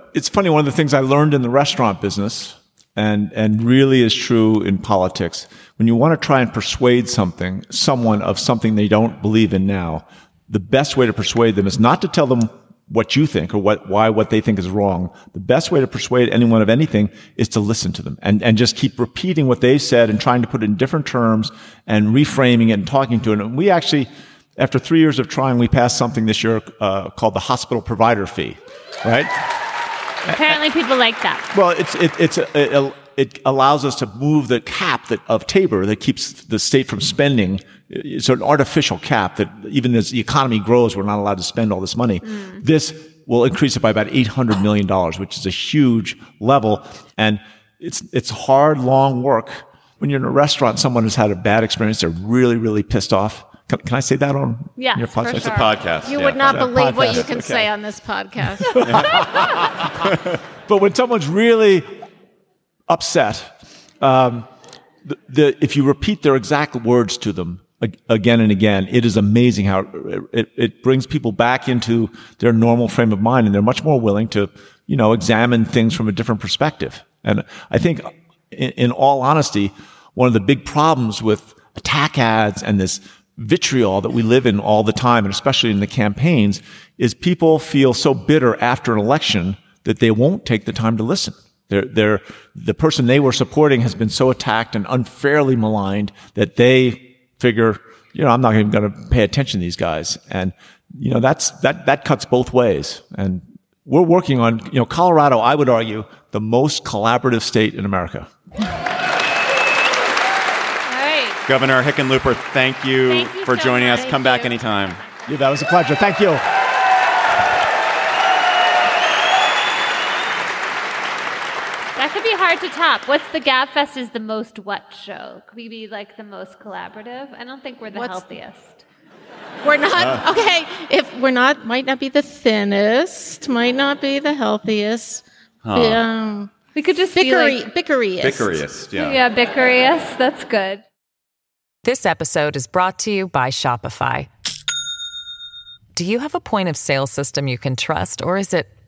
it's funny, one of the things I learned in the restaurant business and, and really is true in politics, when you want to try and persuade something, someone of something they don't believe in now, the best way to persuade them is not to tell them what you think or what, why what they think is wrong. The best way to persuade anyone of anything is to listen to them and, and just keep repeating what they've said and trying to put it in different terms and reframing it and talking to it. And we actually, after three years of trying, we passed something this year uh, called the hospital provider fee, right? Apparently people like that. Well, it's, it, it's, a, it, it allows us to move the cap that, of Tabor that keeps the state from spending. It's an artificial cap that even as the economy grows, we're not allowed to spend all this money. Mm. This will increase it by about eight hundred million dollars, which is a huge level. And it's, it's hard, long work. When you're in a restaurant, someone has had a bad experience. They're really, really pissed off. Can, can I say that on yes, your podcast? For It's sure. a podcast. You yeah. would not Yeah, believe what podcast. you can Okay. say on this podcast. But when someone's really upset, um, the, the, if you repeat their exact words to them again and again, it is amazing how it, it, it brings people back into their normal frame of mind, and they're much more willing to, you know, examine things from a different perspective. And I think, in, in all honesty, one of the big problems with attack ads and this vitriol that we live in all the time, and especially in the campaigns, is people feel so bitter after an election that they won't take the time to listen. They're, they're, the person they were supporting has been so attacked and unfairly maligned that they figure, you know, I'm not even going to pay attention to these guys. And, you know, that's, that, that cuts both ways. And we're working on, you know, Colorado, I would argue, the most collaborative state in America. All right. Governor Hickenlooper, thank you, Thank you for so joining much. us. Come Thank back you. anytime. Yeah, that was a pleasure. Thank you. That could be hard to top. What's the GabFest is the most what show? Could we be like the most collaborative? I don't think we're the What's- healthiest. We're not, okay, if we're not, might not be the thinnest, might not be the healthiest. Huh. Um, We could just be bickery, like, bickeriest. Bickeriest, yeah. yeah, bickeriest. That's good. This episode is brought to you by Shopify. Do you have a point of sale system you can trust, or is it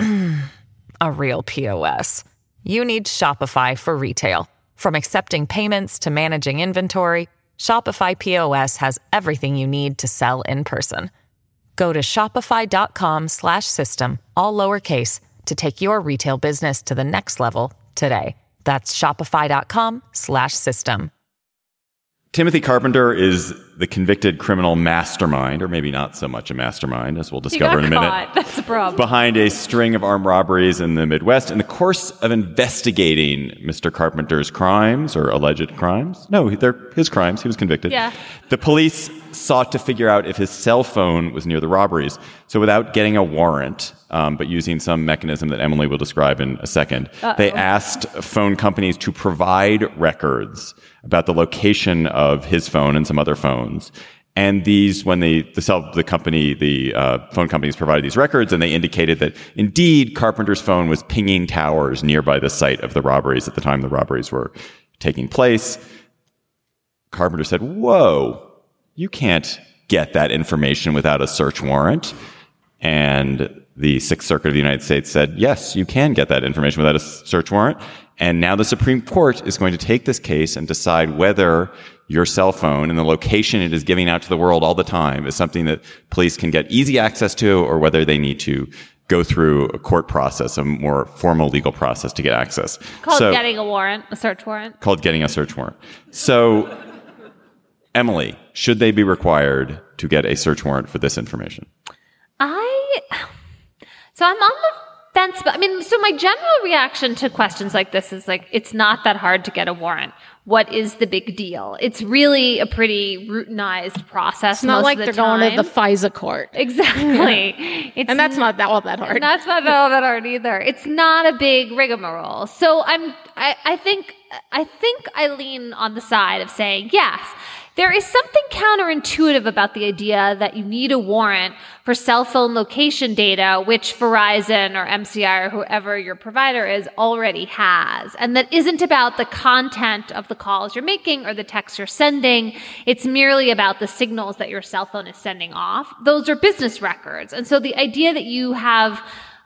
a real P O S? You need Shopify for retail. From accepting payments to managing inventory, Shopify P O S has everything you need to sell in person. Go to shopify.com slash system, all lowercase, to take your retail business to the next level today. That's shopify.com slash system. Timothy Carpenter is the convicted criminal mastermind, or maybe not so much a mastermind, as we'll He discover got in a minute. caught. That's a problem. Behind a string of armed robberies in the Midwest. In the course of investigating Mister Carpenter's crimes, or alleged crimes, no, they're his crimes, he was convicted. Yeah. The police sought to figure out if his cell phone was near the robberies. So without getting a warrant, um, but using some mechanism that Emily will describe in a second, Uh-oh. they asked phone companies to provide records about the location of his phone and some other phones. And these, when they, the, cell, the company, the uh, phone companies provided these records, and they indicated that indeed Carpenter's phone was pinging towers nearby the site of the robberies at the time the robberies were taking place. Carpenter said, whoa, you can't get that information without a search warrant. And the Sixth Circuit of the United States said, yes, you can get that information without a search warrant. And now the Supreme Court is going to take this case and decide whether your cell phone and the location it is giving out to the world all the time is something that police can get easy access to, or whether they need to go through a court process, a more formal legal process to get access. Called So- getting a warrant, a search warrant. Called getting a search warrant. So, Emily, should they be required to get a search warrant for this information? I, so I'm on the fence, but I mean, so my general reaction to questions like this is like, it's not that hard to get a warrant. What is the big deal? It's really a pretty routinized process. It's not most like of the they're time. going to the FISA court. Exactly. It's And that's not that, all that hard. And that's not all that hard either. It's not a big rigmarole. So I'm, I, I think, I think I lean on the side of saying, yes, there is something counterintuitive about the idea that you need a warrant for cell phone location data, which Verizon or M C I or whoever your provider is already has. And that isn't about the content of the calls you're making or the texts you're sending. It's merely about the signals that your cell phone is sending off. Those are business records. And so the idea that you have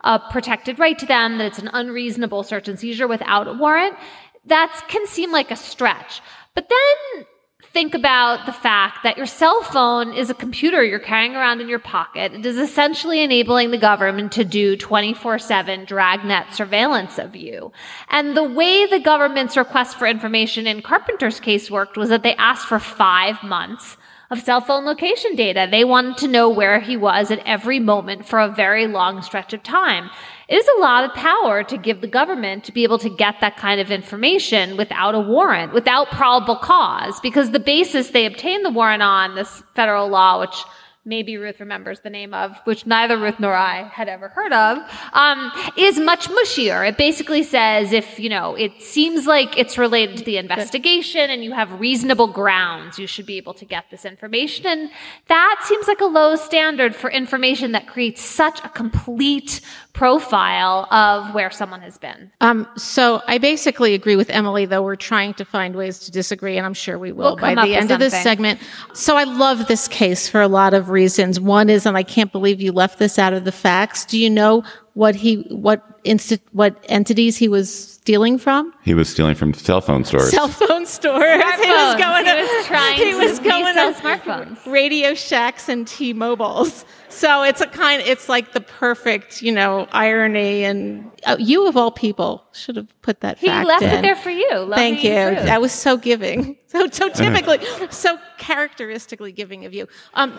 a protected right to them, that it's an unreasonable search and seizure without a warrant, that can seem like a stretch. But then think about the fact that your cell phone is a computer you're carrying around in your pocket. It is essentially enabling the government to do twenty-four seven dragnet surveillance of you. And the way the government's request for information in Carpenter's case worked was that they asked for five months of cell phone location data. They wanted to know where he was at every moment for a very long stretch of time. It is a lot of power to give the government to be able to get that kind of information without a warrant, without probable cause, because the basis they obtained the warrant on, this federal law, which maybe Ruth remembers the name of, which neither Ruth nor I had ever heard of, um, is much mushier. It basically says if, you know, it seems like it's related to the investigation and you have reasonable grounds, you should be able to get this information. And that seems like a low standard for information that creates such a complete profile of where someone has been. Um, so I basically agree with Emily, though we're trying to find ways to disagree, and I'm sure we will We'll by come the up end with of this something. segment. So I love this case for a lot of reasons. One is, and I can't believe you left this out of the facts. Do you know what he, what insti- what entities he was stealing from? He was stealing from cell phone stores. Cell phone stores. Smartphones. He was going He to, was trying he to was going resell to smartphones. Radio Shacks and T-Mobiles. So it's a kind, it's like the perfect, you know, irony. And uh, you of all people should have put that He fact left in. it there for you. Love Thank you. being true. That was so giving. So, so typically, so characteristically giving of you. Um,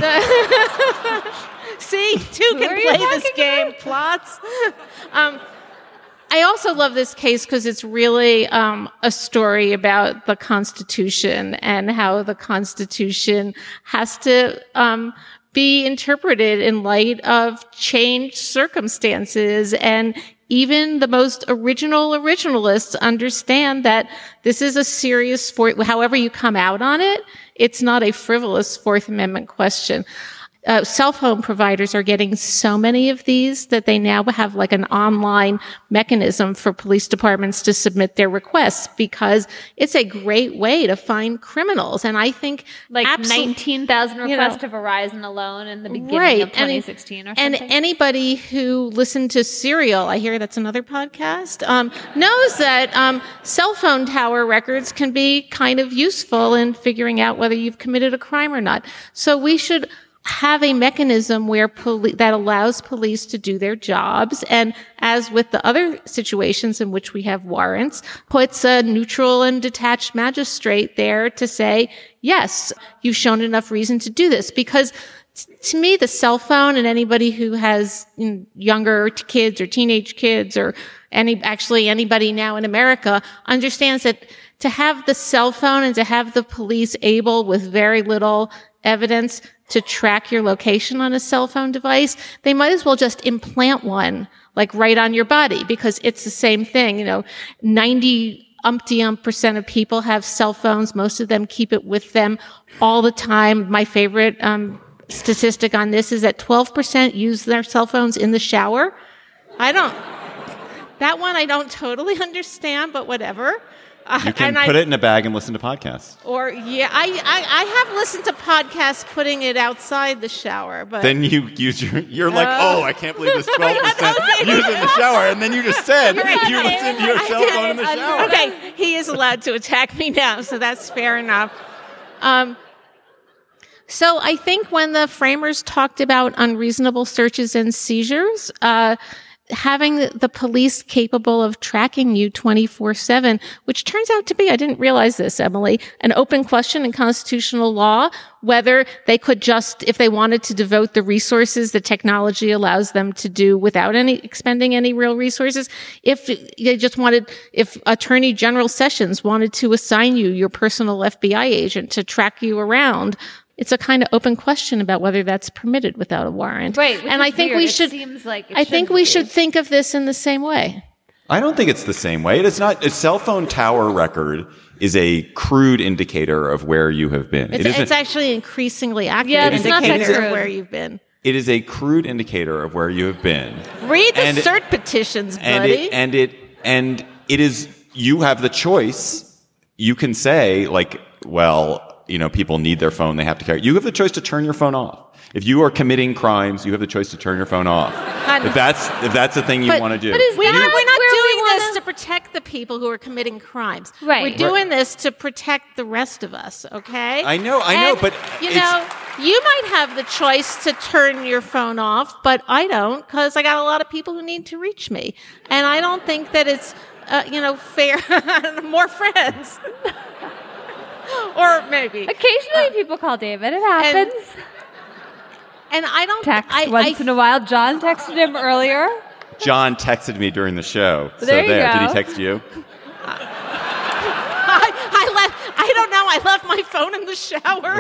the see, two Who can are you play this talking game. Plots. Um, I also love this case because it's really um, a story about the Constitution and how the Constitution has to um, be interpreted in light of changed circumstances. And even the most original originalists understand that this is a serious, for- however you come out on it, it's not a frivolous Fourth Amendment question. Uh, cell phone providers are getting so many of these that they now have like an online mechanism for police departments to submit their requests because it's a great way to find criminals. And I think like absol- nineteen thousand you requests know, to Verizon alone in the beginning right. of twenty sixteen or and, something. And anybody who listened to Serial, I hear that's another podcast, um, knows that um, cell phone tower records can be kind of useful in figuring out whether you've committed a crime or not. So we should have a mechanism where poli- that allows police to do their jobs, and as with the other situations in which we have warrants, puts a neutral and detached magistrate there to say, yes, you've shown enough reason to do this. Because t- to me, the cell phone, and anybody who has you know, younger t- kids or teenage kids or any actually anybody now in America understands that to have the cell phone and to have the police able with very little evidence to track your location on a cell phone device, they might as well just implant one, like right on your body, because it's the same thing. You know, ninety umpty-ump percent of people have cell phones. Most of them keep it with them all the time. My favorite um, statistic on this is that twelve percent use their cell phones in the shower. I don't, that one I don't totally understand, but whatever. You can and put I, it in a bag and listen to podcasts. Or, yeah, I, I, I have listened to podcasts putting it outside the shower, but... Then you use your, you're like, Uh, oh, I can't believe this twelve percent use it in the shower. And then you just said you listen to your I cell did phone it. in the shower. Okay, he is allowed to attack me now, so that's fair enough. Um, so I think when the framers talked about unreasonable searches and seizures, uh, having the police capable of tracking you twenty-four seven, which turns out to be, I didn't realize this, Emily, an open question in constitutional law, whether they could just, if they wanted to devote the resources that technology allows them to do without any, expending any real resources, if they just wanted, if Attorney General Sessions wanted to assign you your personal F B I agent to track you around, it's a kind of open question about whether that's permitted without a warrant. Right. which And is I think weird. we It should, seems like it I think shouldn't we be. should think of this in the same way. I don't think it's the same way. It is not. A cell phone tower record is a crude indicator of where you have been. It's, it isn't- it's actually increasingly accurate Yeah, it's not that indicator of crude. where you've been. It is a crude indicator of where you have been. Read the And- cert petitions, and buddy. it, and it and it is you have the choice. You can say like, well, you know, people need their phone. They have to carry it. You have the choice to turn your phone off. If you are committing crimes, you have the choice to turn your phone off. If that's if that's the thing you want to do. But is we, that we're not where doing we this wanna- to protect the people who are committing crimes. Right. We're doing this to protect the rest of us, okay? I know, I know, And, but you it's- know, you might have the choice to turn your phone off, but I don't, because I got a lot of people who need to reach me. And I don't think that it's, uh, you know, fair. More friends. Or maybe. Occasionally Uh, people call David. It happens. And, and I don't Text I, once I, in a while. John texted him earlier. John texted me during the show. So There you there. go. Did he text you? I, I left. I don't know. I left my phone in the shower.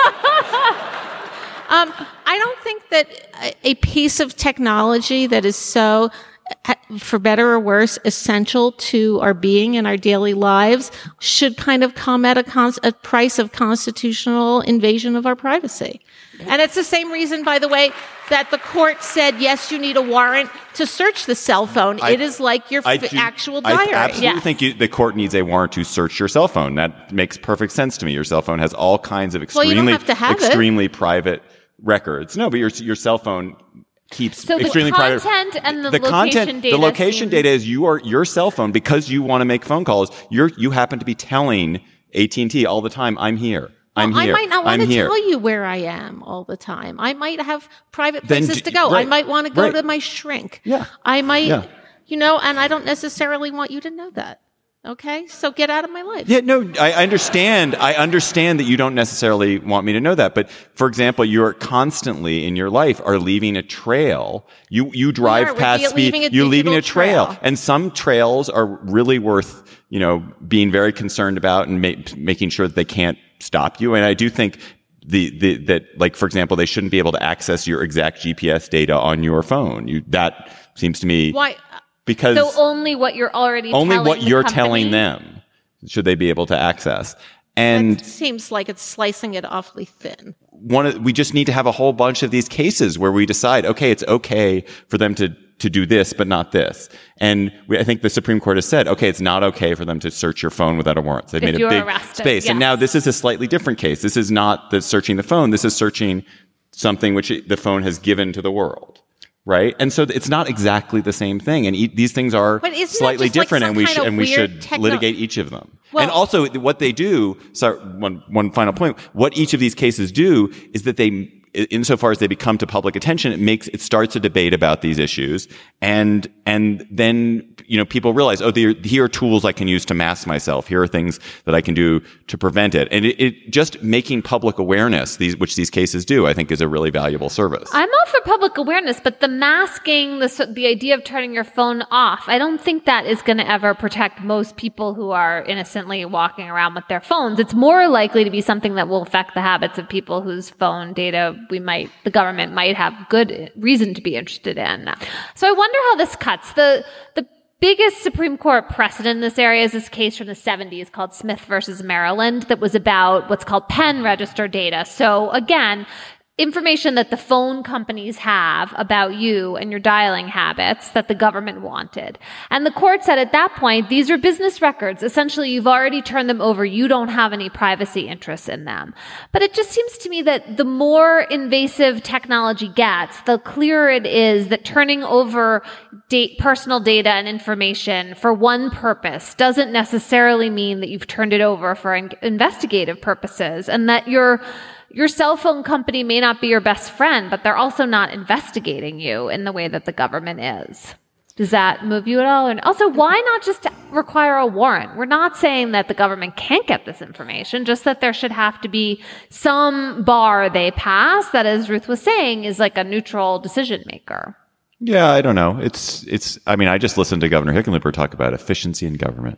um, I don't think that a, a piece of technology that is so, uh, for better or worse, essential to our being and our daily lives should kind of come at a, cons- a price of constitutional invasion of our privacy. And it's the same reason, by the way, that the court said, yes, you need a warrant to search the cell phone. I- it is like your I f- do- actual diary. I absolutely Yes. think you, the court needs a warrant to search your cell phone. That makes perfect sense to me. Your cell phone has all kinds of Well, you extremely, don't have to have it. extremely private records. No, but your your cell phone keeps So the extremely private. content and the the location content, data The location seems- data is you are your cell phone because you want to make phone calls. You're you happen to be telling A T and T all the time, "I'm here." I'm Well, here. I might not want I'm to here. tell you where I am all the time. I might have private Then places d- to go. right, I might want to go right. to my shrink. Yeah. I might, Yeah. you know, and I don't necessarily want you to know that. Okay? So get out of my life. Yeah, no, I understand. I understand that you don't necessarily want me to know that. But for example, you're constantly in your life are leaving a trail. You, you drive are. We're past de- speed. leaving a You're leaving a digital trail. trail. And some trails are really worth, you know, being very concerned about and ma- making sure that they can't stop you. And I do think the, the, that, like, for example, they shouldn't be able to access your exact G P S data on your phone. You, that seems to me. Why? Because So only what you're already only telling what the you're company? telling them should they be able to access. And It seems like it's slicing it awfully thin. one of, we just need to have a whole bunch of these cases where we decide, okay, it's okay for them to, to do this, but not this. And we, I think the Supreme Court has said, okay, it's not okay for them to search your phone without a warrant. So they've If made a you're big arrested, space. And yes. now this is a slightly different case. This is not the searching the phone. This is searching something which it, the phone has given to the world. Right? And so it's not exactly the same thing. And e- these things are But isn't that slightly just like different some and we kind should, of and we weird should techno- litigate each of them. Well- and also what they do, so one, one final point, what each of these cases do is that they, insofar as they become to public attention, it makes, it starts a debate about these issues. And, and then, you know, people realize, oh, there, here are tools I can use to mask myself. Here are things that I can do to prevent it. And it, it just making public awareness, these, which these cases do, I think is a really valuable service. I'm all for public awareness, but the masking, the the idea of turning your phone off, I don't think that is going to ever protect most people who are innocently walking around with their phones. It's more likely to be something that will affect the habits of people whose phone data we might, the government might have good reason to be interested in. So I wonder how this cuts. The the biggest Supreme Court precedent in this area is this case from the seventies called Smith versus Maryland that was about what's called pen register data. So again, information that the phone companies have about you and your dialing habits that the government wanted. And the court said at that point, these are business records. Essentially, you've already turned them over. You don't have any privacy interests in them. But it just seems to me that the more invasive technology gets, the clearer it is that turning over date, personal data and information for one purpose doesn't necessarily mean that you've turned it over for in- investigative purposes, and that you're Your cell phone company may not be your best friend, but they're also not investigating you in the way that the government is. Does that move you at all? And also, why not just require a warrant? We're not saying that the government can't get this information, just that there should have to be some bar they pass that, as Ruth was saying, is like a neutral decision maker. Yeah, I don't know. It's, it's, I mean, I just listened to Governor Hickenlooper talk about efficiency in government.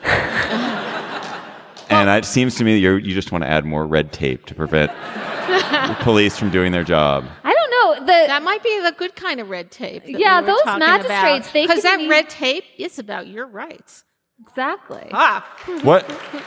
And it seems to me that you you just want to add more red tape to prevent the police from doing their job. I don't know. The, that might be the good kind of red tape. that Yeah, we were those talking magistrates, about. they because can that be- red tape is about your rights. Exactly. Ah. What?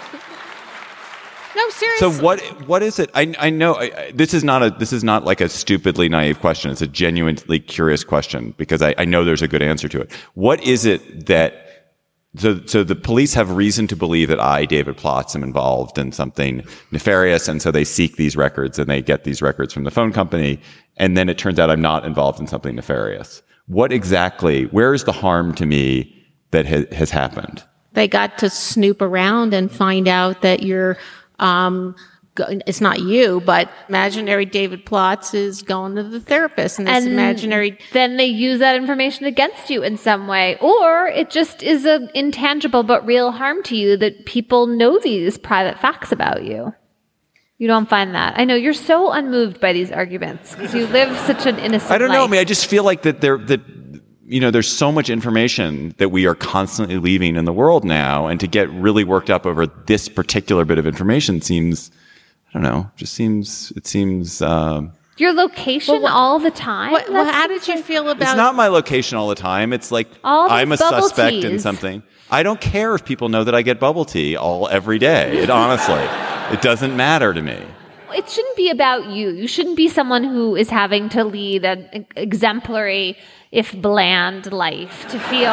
No, seriously. So what? What is it? I I know I, I, this is not a this is not like a stupidly naive question. It's a genuinely curious question because I, I know there's a good answer to it. What is it that So, so the police have reason to believe that I, David Plotz, am involved in something nefarious, and so they seek these records, and they get these records from the phone company, and then it turns out I'm not involved in something nefarious. What exactly, where is the harm to me that ha- has happened? They got to snoop around and find out that you're, um, it's not you, but imaginary David Plotz is going to the therapist, and this and imaginary. Then they use that information against you in some way, or it just is an intangible but real harm to you that people know these private facts about you. You don't find that. I know you're so unmoved by these arguments because you live such an innocent I don't life. know. I mean, I just feel like that there that you know there's so much information that we are constantly leaving in the world now, and to get really worked up over this particular bit of information seems. I don't know. Just seems, it seems, um, your location well, all the time. What, well, how did you feel about? It's not my location all the time. It's like all I'm a suspect teas. in something. I don't care if people know that I get bubble tea all every day. It honestly, it doesn't matter to me. It shouldn't be about you. You shouldn't be someone who is having to lead an exemplary, if bland, life to feel.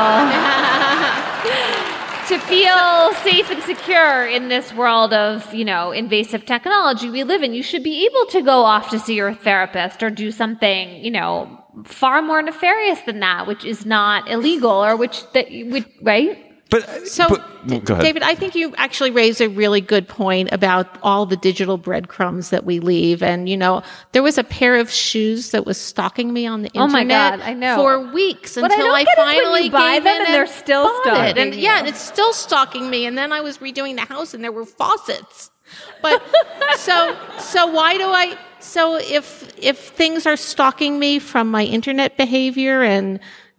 To feel safe and secure in this world of, you know, invasive technology we live in. You should be able to go off to see your therapist or do something, you know, far more nefarious than that, which is not illegal or which, that would, right? But, so, but, go ahead. David, I think you actually raised a really good point about all the digital breadcrumbs that we leave. And, you know, there was a pair of shoes that was stalking me on the internet oh my God, I know. for weeks what until I, I finally you buy gave them in and they're still stalking it. And you. yeah, and it's still stalking me. And then I was redoing the house and there were faucets. But so so why do I so if if things are stalking me from my internet behavior and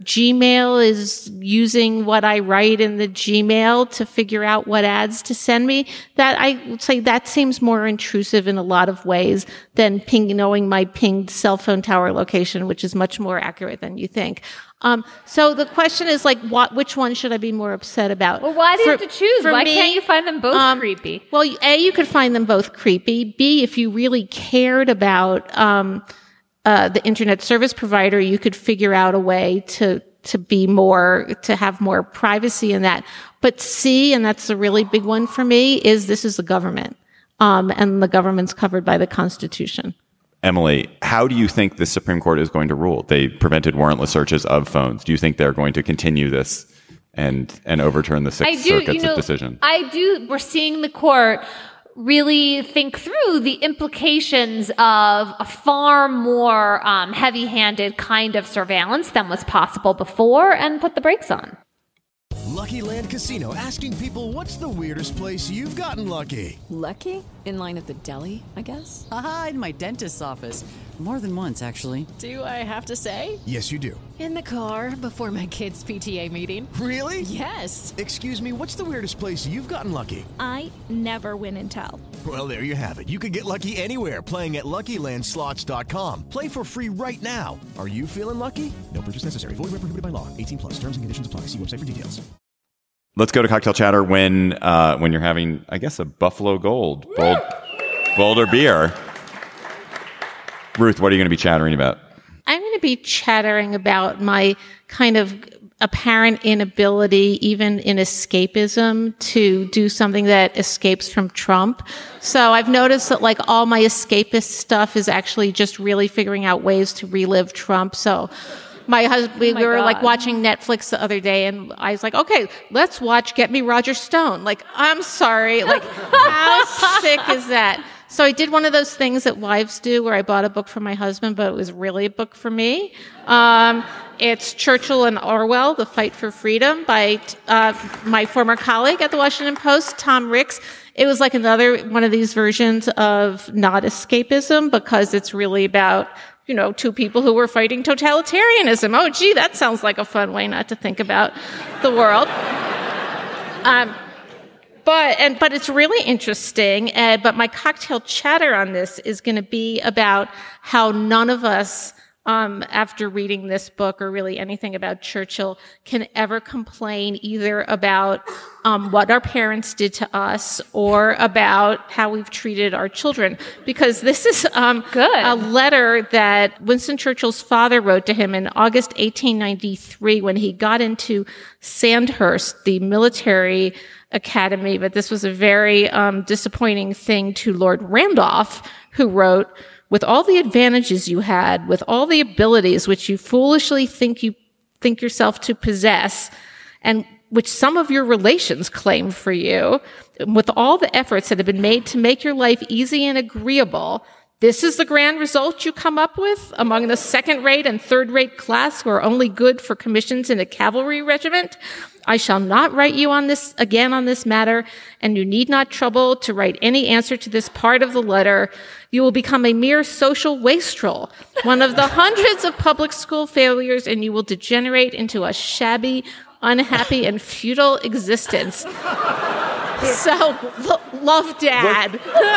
Gmail is using what I write in the Gmail to figure out what ads to send me, that I would say that seems more intrusive in a lot of ways than ping, knowing my pinged cell phone tower location, which is much more accurate than you think. Um, so the question is like, what, which one should I be more upset about? Well, why do you For- have to choose? for Why me, can't you find them both um, creepy? Well, A, you could find them both creepy. B, if you really cared about, um, Uh, the internet service provider, you could figure out a way to, to be more, to have more privacy in that. But C, and that's a really big one for me, is this is the government. Um, and the government's covered by the Constitution. Emily, how do you think the Supreme Court is going to rule? They prevented warrantless searches of phones. Do you think they're going to continue this and, and overturn the Sixth I do, Circuit's you know, decision? I do. We're seeing the court really think through the implications of a far more um, heavy-handed kind of surveillance than was possible before and put the brakes on. Lucky Land Casino, asking people, what's the weirdest place you've gotten lucky? Lucky? In line at the deli, I guess? Aha, in my dentist's office. More than once, actually. Do I have to say? Yes, you do. In the car before my kids' P T A meeting. Really? Yes. Excuse me, what's the weirdest place you've gotten lucky? I never win and tell. Well, there you have it. You can get lucky anywhere, playing at Lucky Land Slots dot com. Play for free right now. Are you feeling lucky? No purchase necessary. Void where prohibited by law. eighteen plus. Terms and conditions apply. See website for details. Let's go to cocktail chatter when uh, when you're having, I guess, a Buffalo Gold bold, bolder beer. Ruth, what are you going to be chattering about? I'm going to be chattering about my kind of apparent inability, even in escapism, to do something that escapes from Trump. So I've noticed that like all my escapist stuff is actually just really figuring out ways to relive Trump. So my husband, we Oh my were God. like watching Netflix the other day, and I was like, okay, let's watch Get Me Roger Stone. Like, I'm sorry. Like, how sick is that? So I did one of those things that wives do where I bought a book for my husband, but it was really a book for me. Um, it's Churchill and Orwell, The Fight for Freedom by uh, my former colleague at the Washington Post, Tom Ricks. It was like another one of these versions of not escapism because it's really about, you know, two people who were fighting totalitarianism. Oh, gee, that sounds like a fun way not to think about the world. Um, But and but it's really interesting. Uh, but my cocktail chatter on this is going to be about how none of us um, after reading this book or really anything about Churchill can ever complain either about um, what our parents did to us or about how we've treated our children. Because this is um, Good. a letter that Winston Churchill's father wrote to him in August eighteen ninety-three when he got into Sandhurst, the military academy. But this was a very um, disappointing thing to Lord Randolph, who wrote, "With all the advantages you had, with all the abilities which you foolishly think you think yourself to possess, and which some of your relations claim for you, with all the efforts that have been made to make your life easy and agreeable, this is the grand result you come up with among the second-rate and third-rate class who are only good for commissions in a cavalry regiment? I shall not write you on this again on this matter, and you need not trouble to write any answer to this part of the letter. You will become a mere social wastrel, one of the hundreds of public school failures, and you will degenerate into a shabby, unhappy, and futile existence." So, lo- love Dad.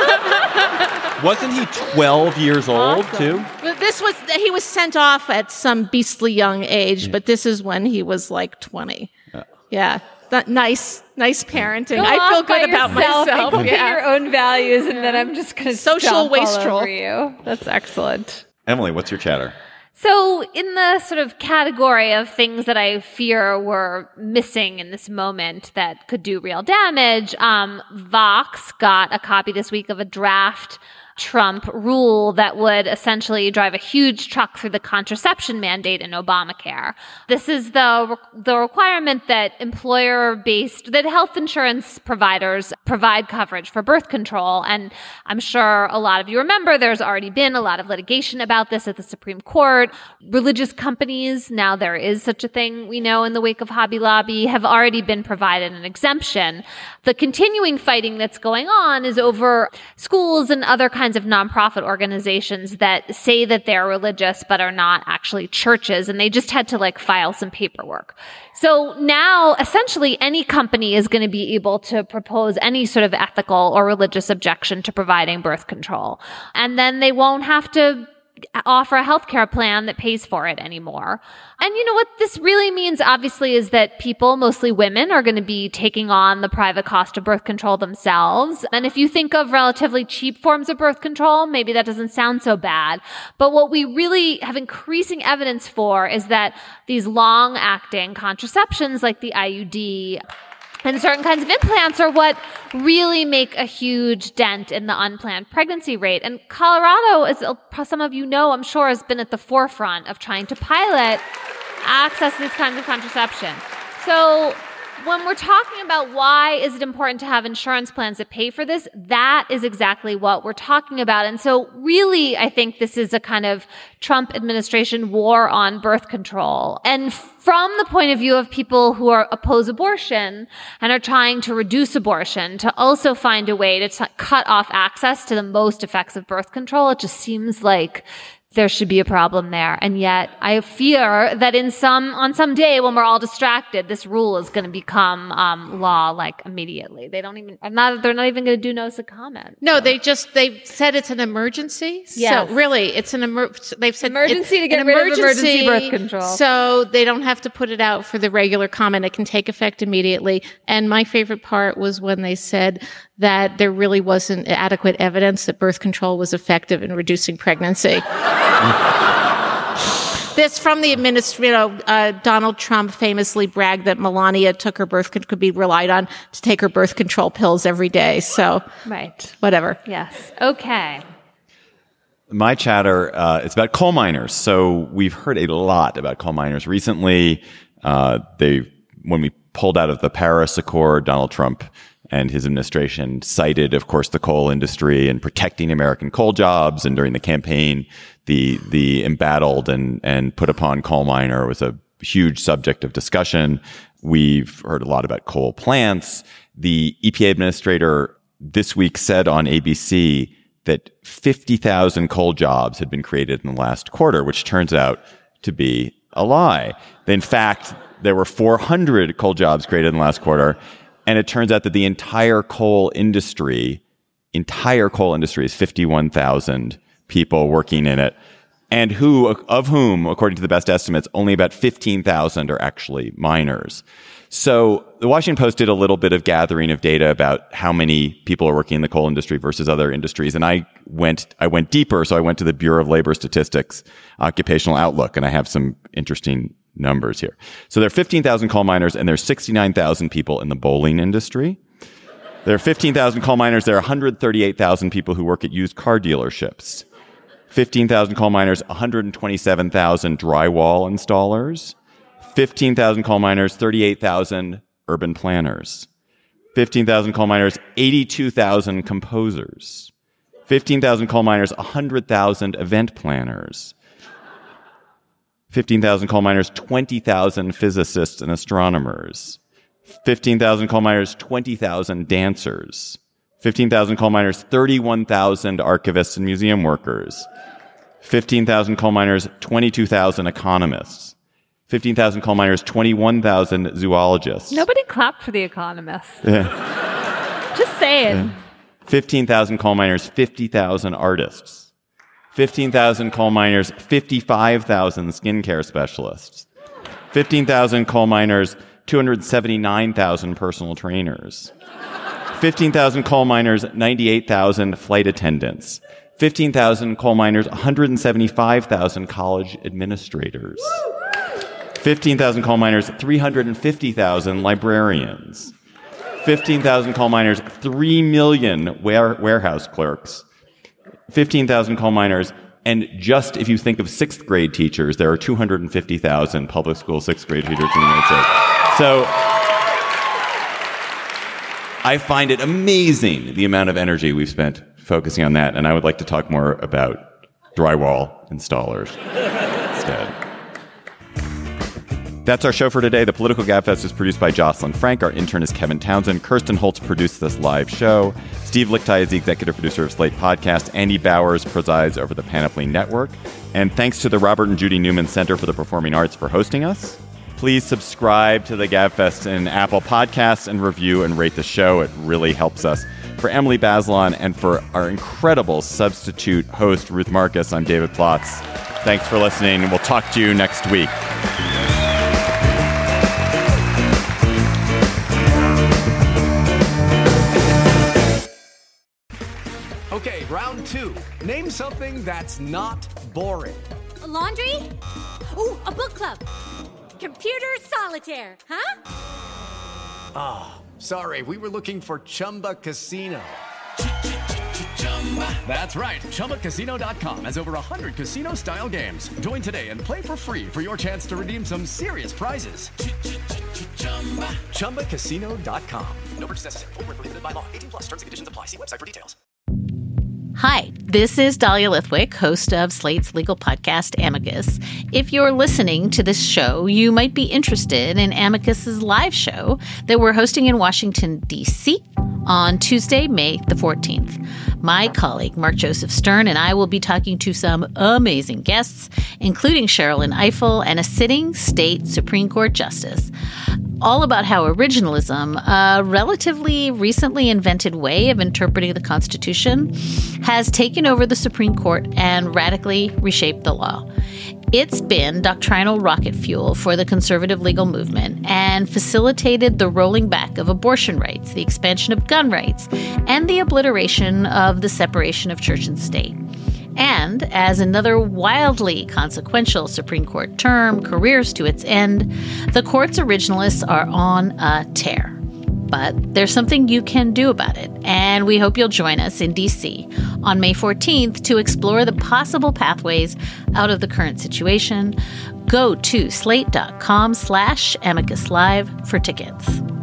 Wasn't he twelve years old, Awesome. too? But this was, he was sent off at some beastly young age, but this is when he was like twenty. Yeah. Yeah. That nice, nice parenting. Go I feel off by good about yourself myself. and look Yeah. at your own values, and then I'm just going to Social stomp wastrel. all over you. That's excellent. Emily, what's your chatter? So, in the sort of category of things that I fear were missing in this moment that could do real damage, um, Vox got a copy this week of a draft Trump rule that would essentially drive a huge truck through the contraception mandate in Obamacare. This is the the requirement that employer-based, that health insurance providers provide coverage for birth control. And I'm sure a lot of you remember there's already been a lot of litigation about this at the Supreme Court. Religious companies, now there is such a thing, we know, in the wake of Hobby Lobby, have already been provided an exemption. The continuing fighting that's going on is over schools and other kinds of nonprofit organizations that say that they're religious but are not actually churches, and they just had to like file some paperwork. So now essentially any company is going to be able to propose any sort of ethical or religious objection to providing birth control. And then they won't have to offer a healthcare plan that pays for it anymore. And you know what this really means, obviously, is that people, mostly women, are going to be taking on the private cost of birth control themselves. And if you think of relatively cheap forms of birth control, maybe that doesn't sound so bad. But what we really have increasing evidence for is that these long-acting contraceptions like the I U D and certain kinds of implants are what really make a huge dent in the unplanned pregnancy rate. And Colorado, as some of you know, I'm sure, has been at the forefront of trying to pilot access to these kinds of contraception. So when we're talking about why is it important to have insurance plans that pay for this, that is exactly what we're talking about. And so really, I think this is a kind of Trump administration war on birth control. And from the point of view of people who are oppose abortion and are trying to reduce abortion, to also find a way to t- cut off access to the most effective birth control, it just seems like there should be a problem there. And yet I fear that in some, on some day when we're all distracted, this rule is going to become um, law like immediately. They don't even, I'm not, they're not even going to do notice of comment. No, they just, they've said it's an emergency. Yes. So really, it's an emer, they've said Emergency it's to get an rid of emergency birth control. So they don't have to put it out for the regular comment. It can take effect immediately. And my favorite part was when they said that there really wasn't adequate evidence that birth control was effective in reducing pregnancy. This from the administration, you know, uh, Donald Trump famously bragged that Melania took her birth, could be relied on to take her birth control pills every day. So, right. Whatever. Yes. Okay. My chatter, uh, it's about coal miners. So we've heard a lot about coal miners recently. Uh, they, when we pulled out of the Paris Accord, Donald Trump and his administration cited, of course, the coal industry and protecting American coal jobs. And during the campaign, the the embattled and, and put upon coal miner was a huge subject of discussion. We've heard a lot about coal plants. The E P A administrator this week said on A B C that fifty thousand coal jobs had been created in the last quarter, which turns out to be a lie. In fact, there were four hundred coal jobs created in the last quarter. And it turns out that the entire coal industry, entire coal industry is fifty-one thousand people working in it. and who, of whom, according to the best estimates, only about fifteen thousand are actually miners. So the Washington Post did a little bit of gathering of data about how many people are working in the coal industry versus other industries. And I went, I went deeper. So I went to the Bureau of Labor Statistics Occupational Outlook, and I have some interesting numbers here. So there are fifteen thousand coal miners, and there's sixty-nine thousand people in the bowling industry. There are fifteen thousand coal miners. There are one hundred thirty-eight thousand people who work at used car dealerships. fifteen thousand coal miners, one hundred twenty-seven thousand drywall installers. fifteen thousand coal miners, thirty-eight thousand urban planners. fifteen thousand coal miners, eighty-two thousand composers. fifteen thousand coal miners, one hundred thousand event planners. fifteen thousand coal miners, twenty thousand physicists and astronomers. fifteen thousand coal miners, twenty thousand dancers. fifteen thousand coal miners, thirty-one thousand archivists and museum workers. fifteen thousand coal miners, twenty-two thousand economists. fifteen thousand coal miners, twenty-one thousand zoologists. Nobody clapped for the economists. Yeah. Just saying. Yeah. fifteen thousand coal miners, fifty thousand artists. fifteen thousand coal miners, fifty-five thousand skincare specialists. fifteen thousand coal miners, two hundred seventy-nine thousand personal trainers. fifteen thousand coal miners, ninety-eight thousand flight attendants. fifteen thousand coal miners, one hundred seventy-five thousand college administrators. fifteen thousand coal miners, three hundred fifty thousand librarians. fifteen thousand coal miners, three million ware- warehouse clerks. fifteen thousand coal miners, and just if you think of sixth grade teachers, there are two hundred fifty thousand public school sixth grade teachers in the United States. So I find it amazing the amount of energy we've spent focusing on that, and I would like to talk more about drywall installers instead. That's our show for today. The Political Gabfest is produced by Jocelyn Frank. Our intern is Kevin Townsend. Kirsten Holtz produced this live show. Steve Lichtai is the executive producer of Slate Podcast. Andy Bowers presides over the Panoply Network. And thanks to the Robert and Judy Newman Center for the Performing Arts for hosting us. Please subscribe to the Gabfest in Apple Podcasts and review and rate the show. It really helps us. For Emily Bazelon and for our incredible substitute host, Ruth Marcus, I'm David Plotz. Thanks for listening. We'll talk to you next week. Okay, round two. Name something that's not boring. A laundry? Ooh, a book club. Computer solitaire, huh? Ah, oh, sorry, we were looking for Chumba Casino. That's right, Chumba Casino dot com has over one hundred casino-style games. Join today and play for free for your chance to redeem some serious prizes. Chumba Casino dot com. No purchase necessary. Void where prohibited by law. eighteen plus terms and conditions apply. See website for details. Hi, this is Dahlia Lithwick, host of Slate's legal podcast, Amicus. If you're listening to this show, you might be interested in Amicus's live show that we're hosting in Washington, D C on Tuesday, May the fourteenth. My colleague, Mark Joseph Stern, and I will be talking to some amazing guests, including Sherrilyn Ifill and a sitting state Supreme Court justice, all about how originalism, a relatively recently invented way of interpreting the Constitution, has taken over the Supreme Court and radically reshaped the law. It's been doctrinal rocket fuel for the conservative legal movement and facilitated the rolling back of abortion rights, the expansion of gun rights, and the obliteration of the separation of church and state. And as another wildly consequential Supreme Court term careers to its end, the court's originalists are on a tear. But there's something you can do about it, and we hope you'll join us in D C on May fourteenth to explore the possible pathways out of the current situation. Go to slate dot com slash amicus live for tickets.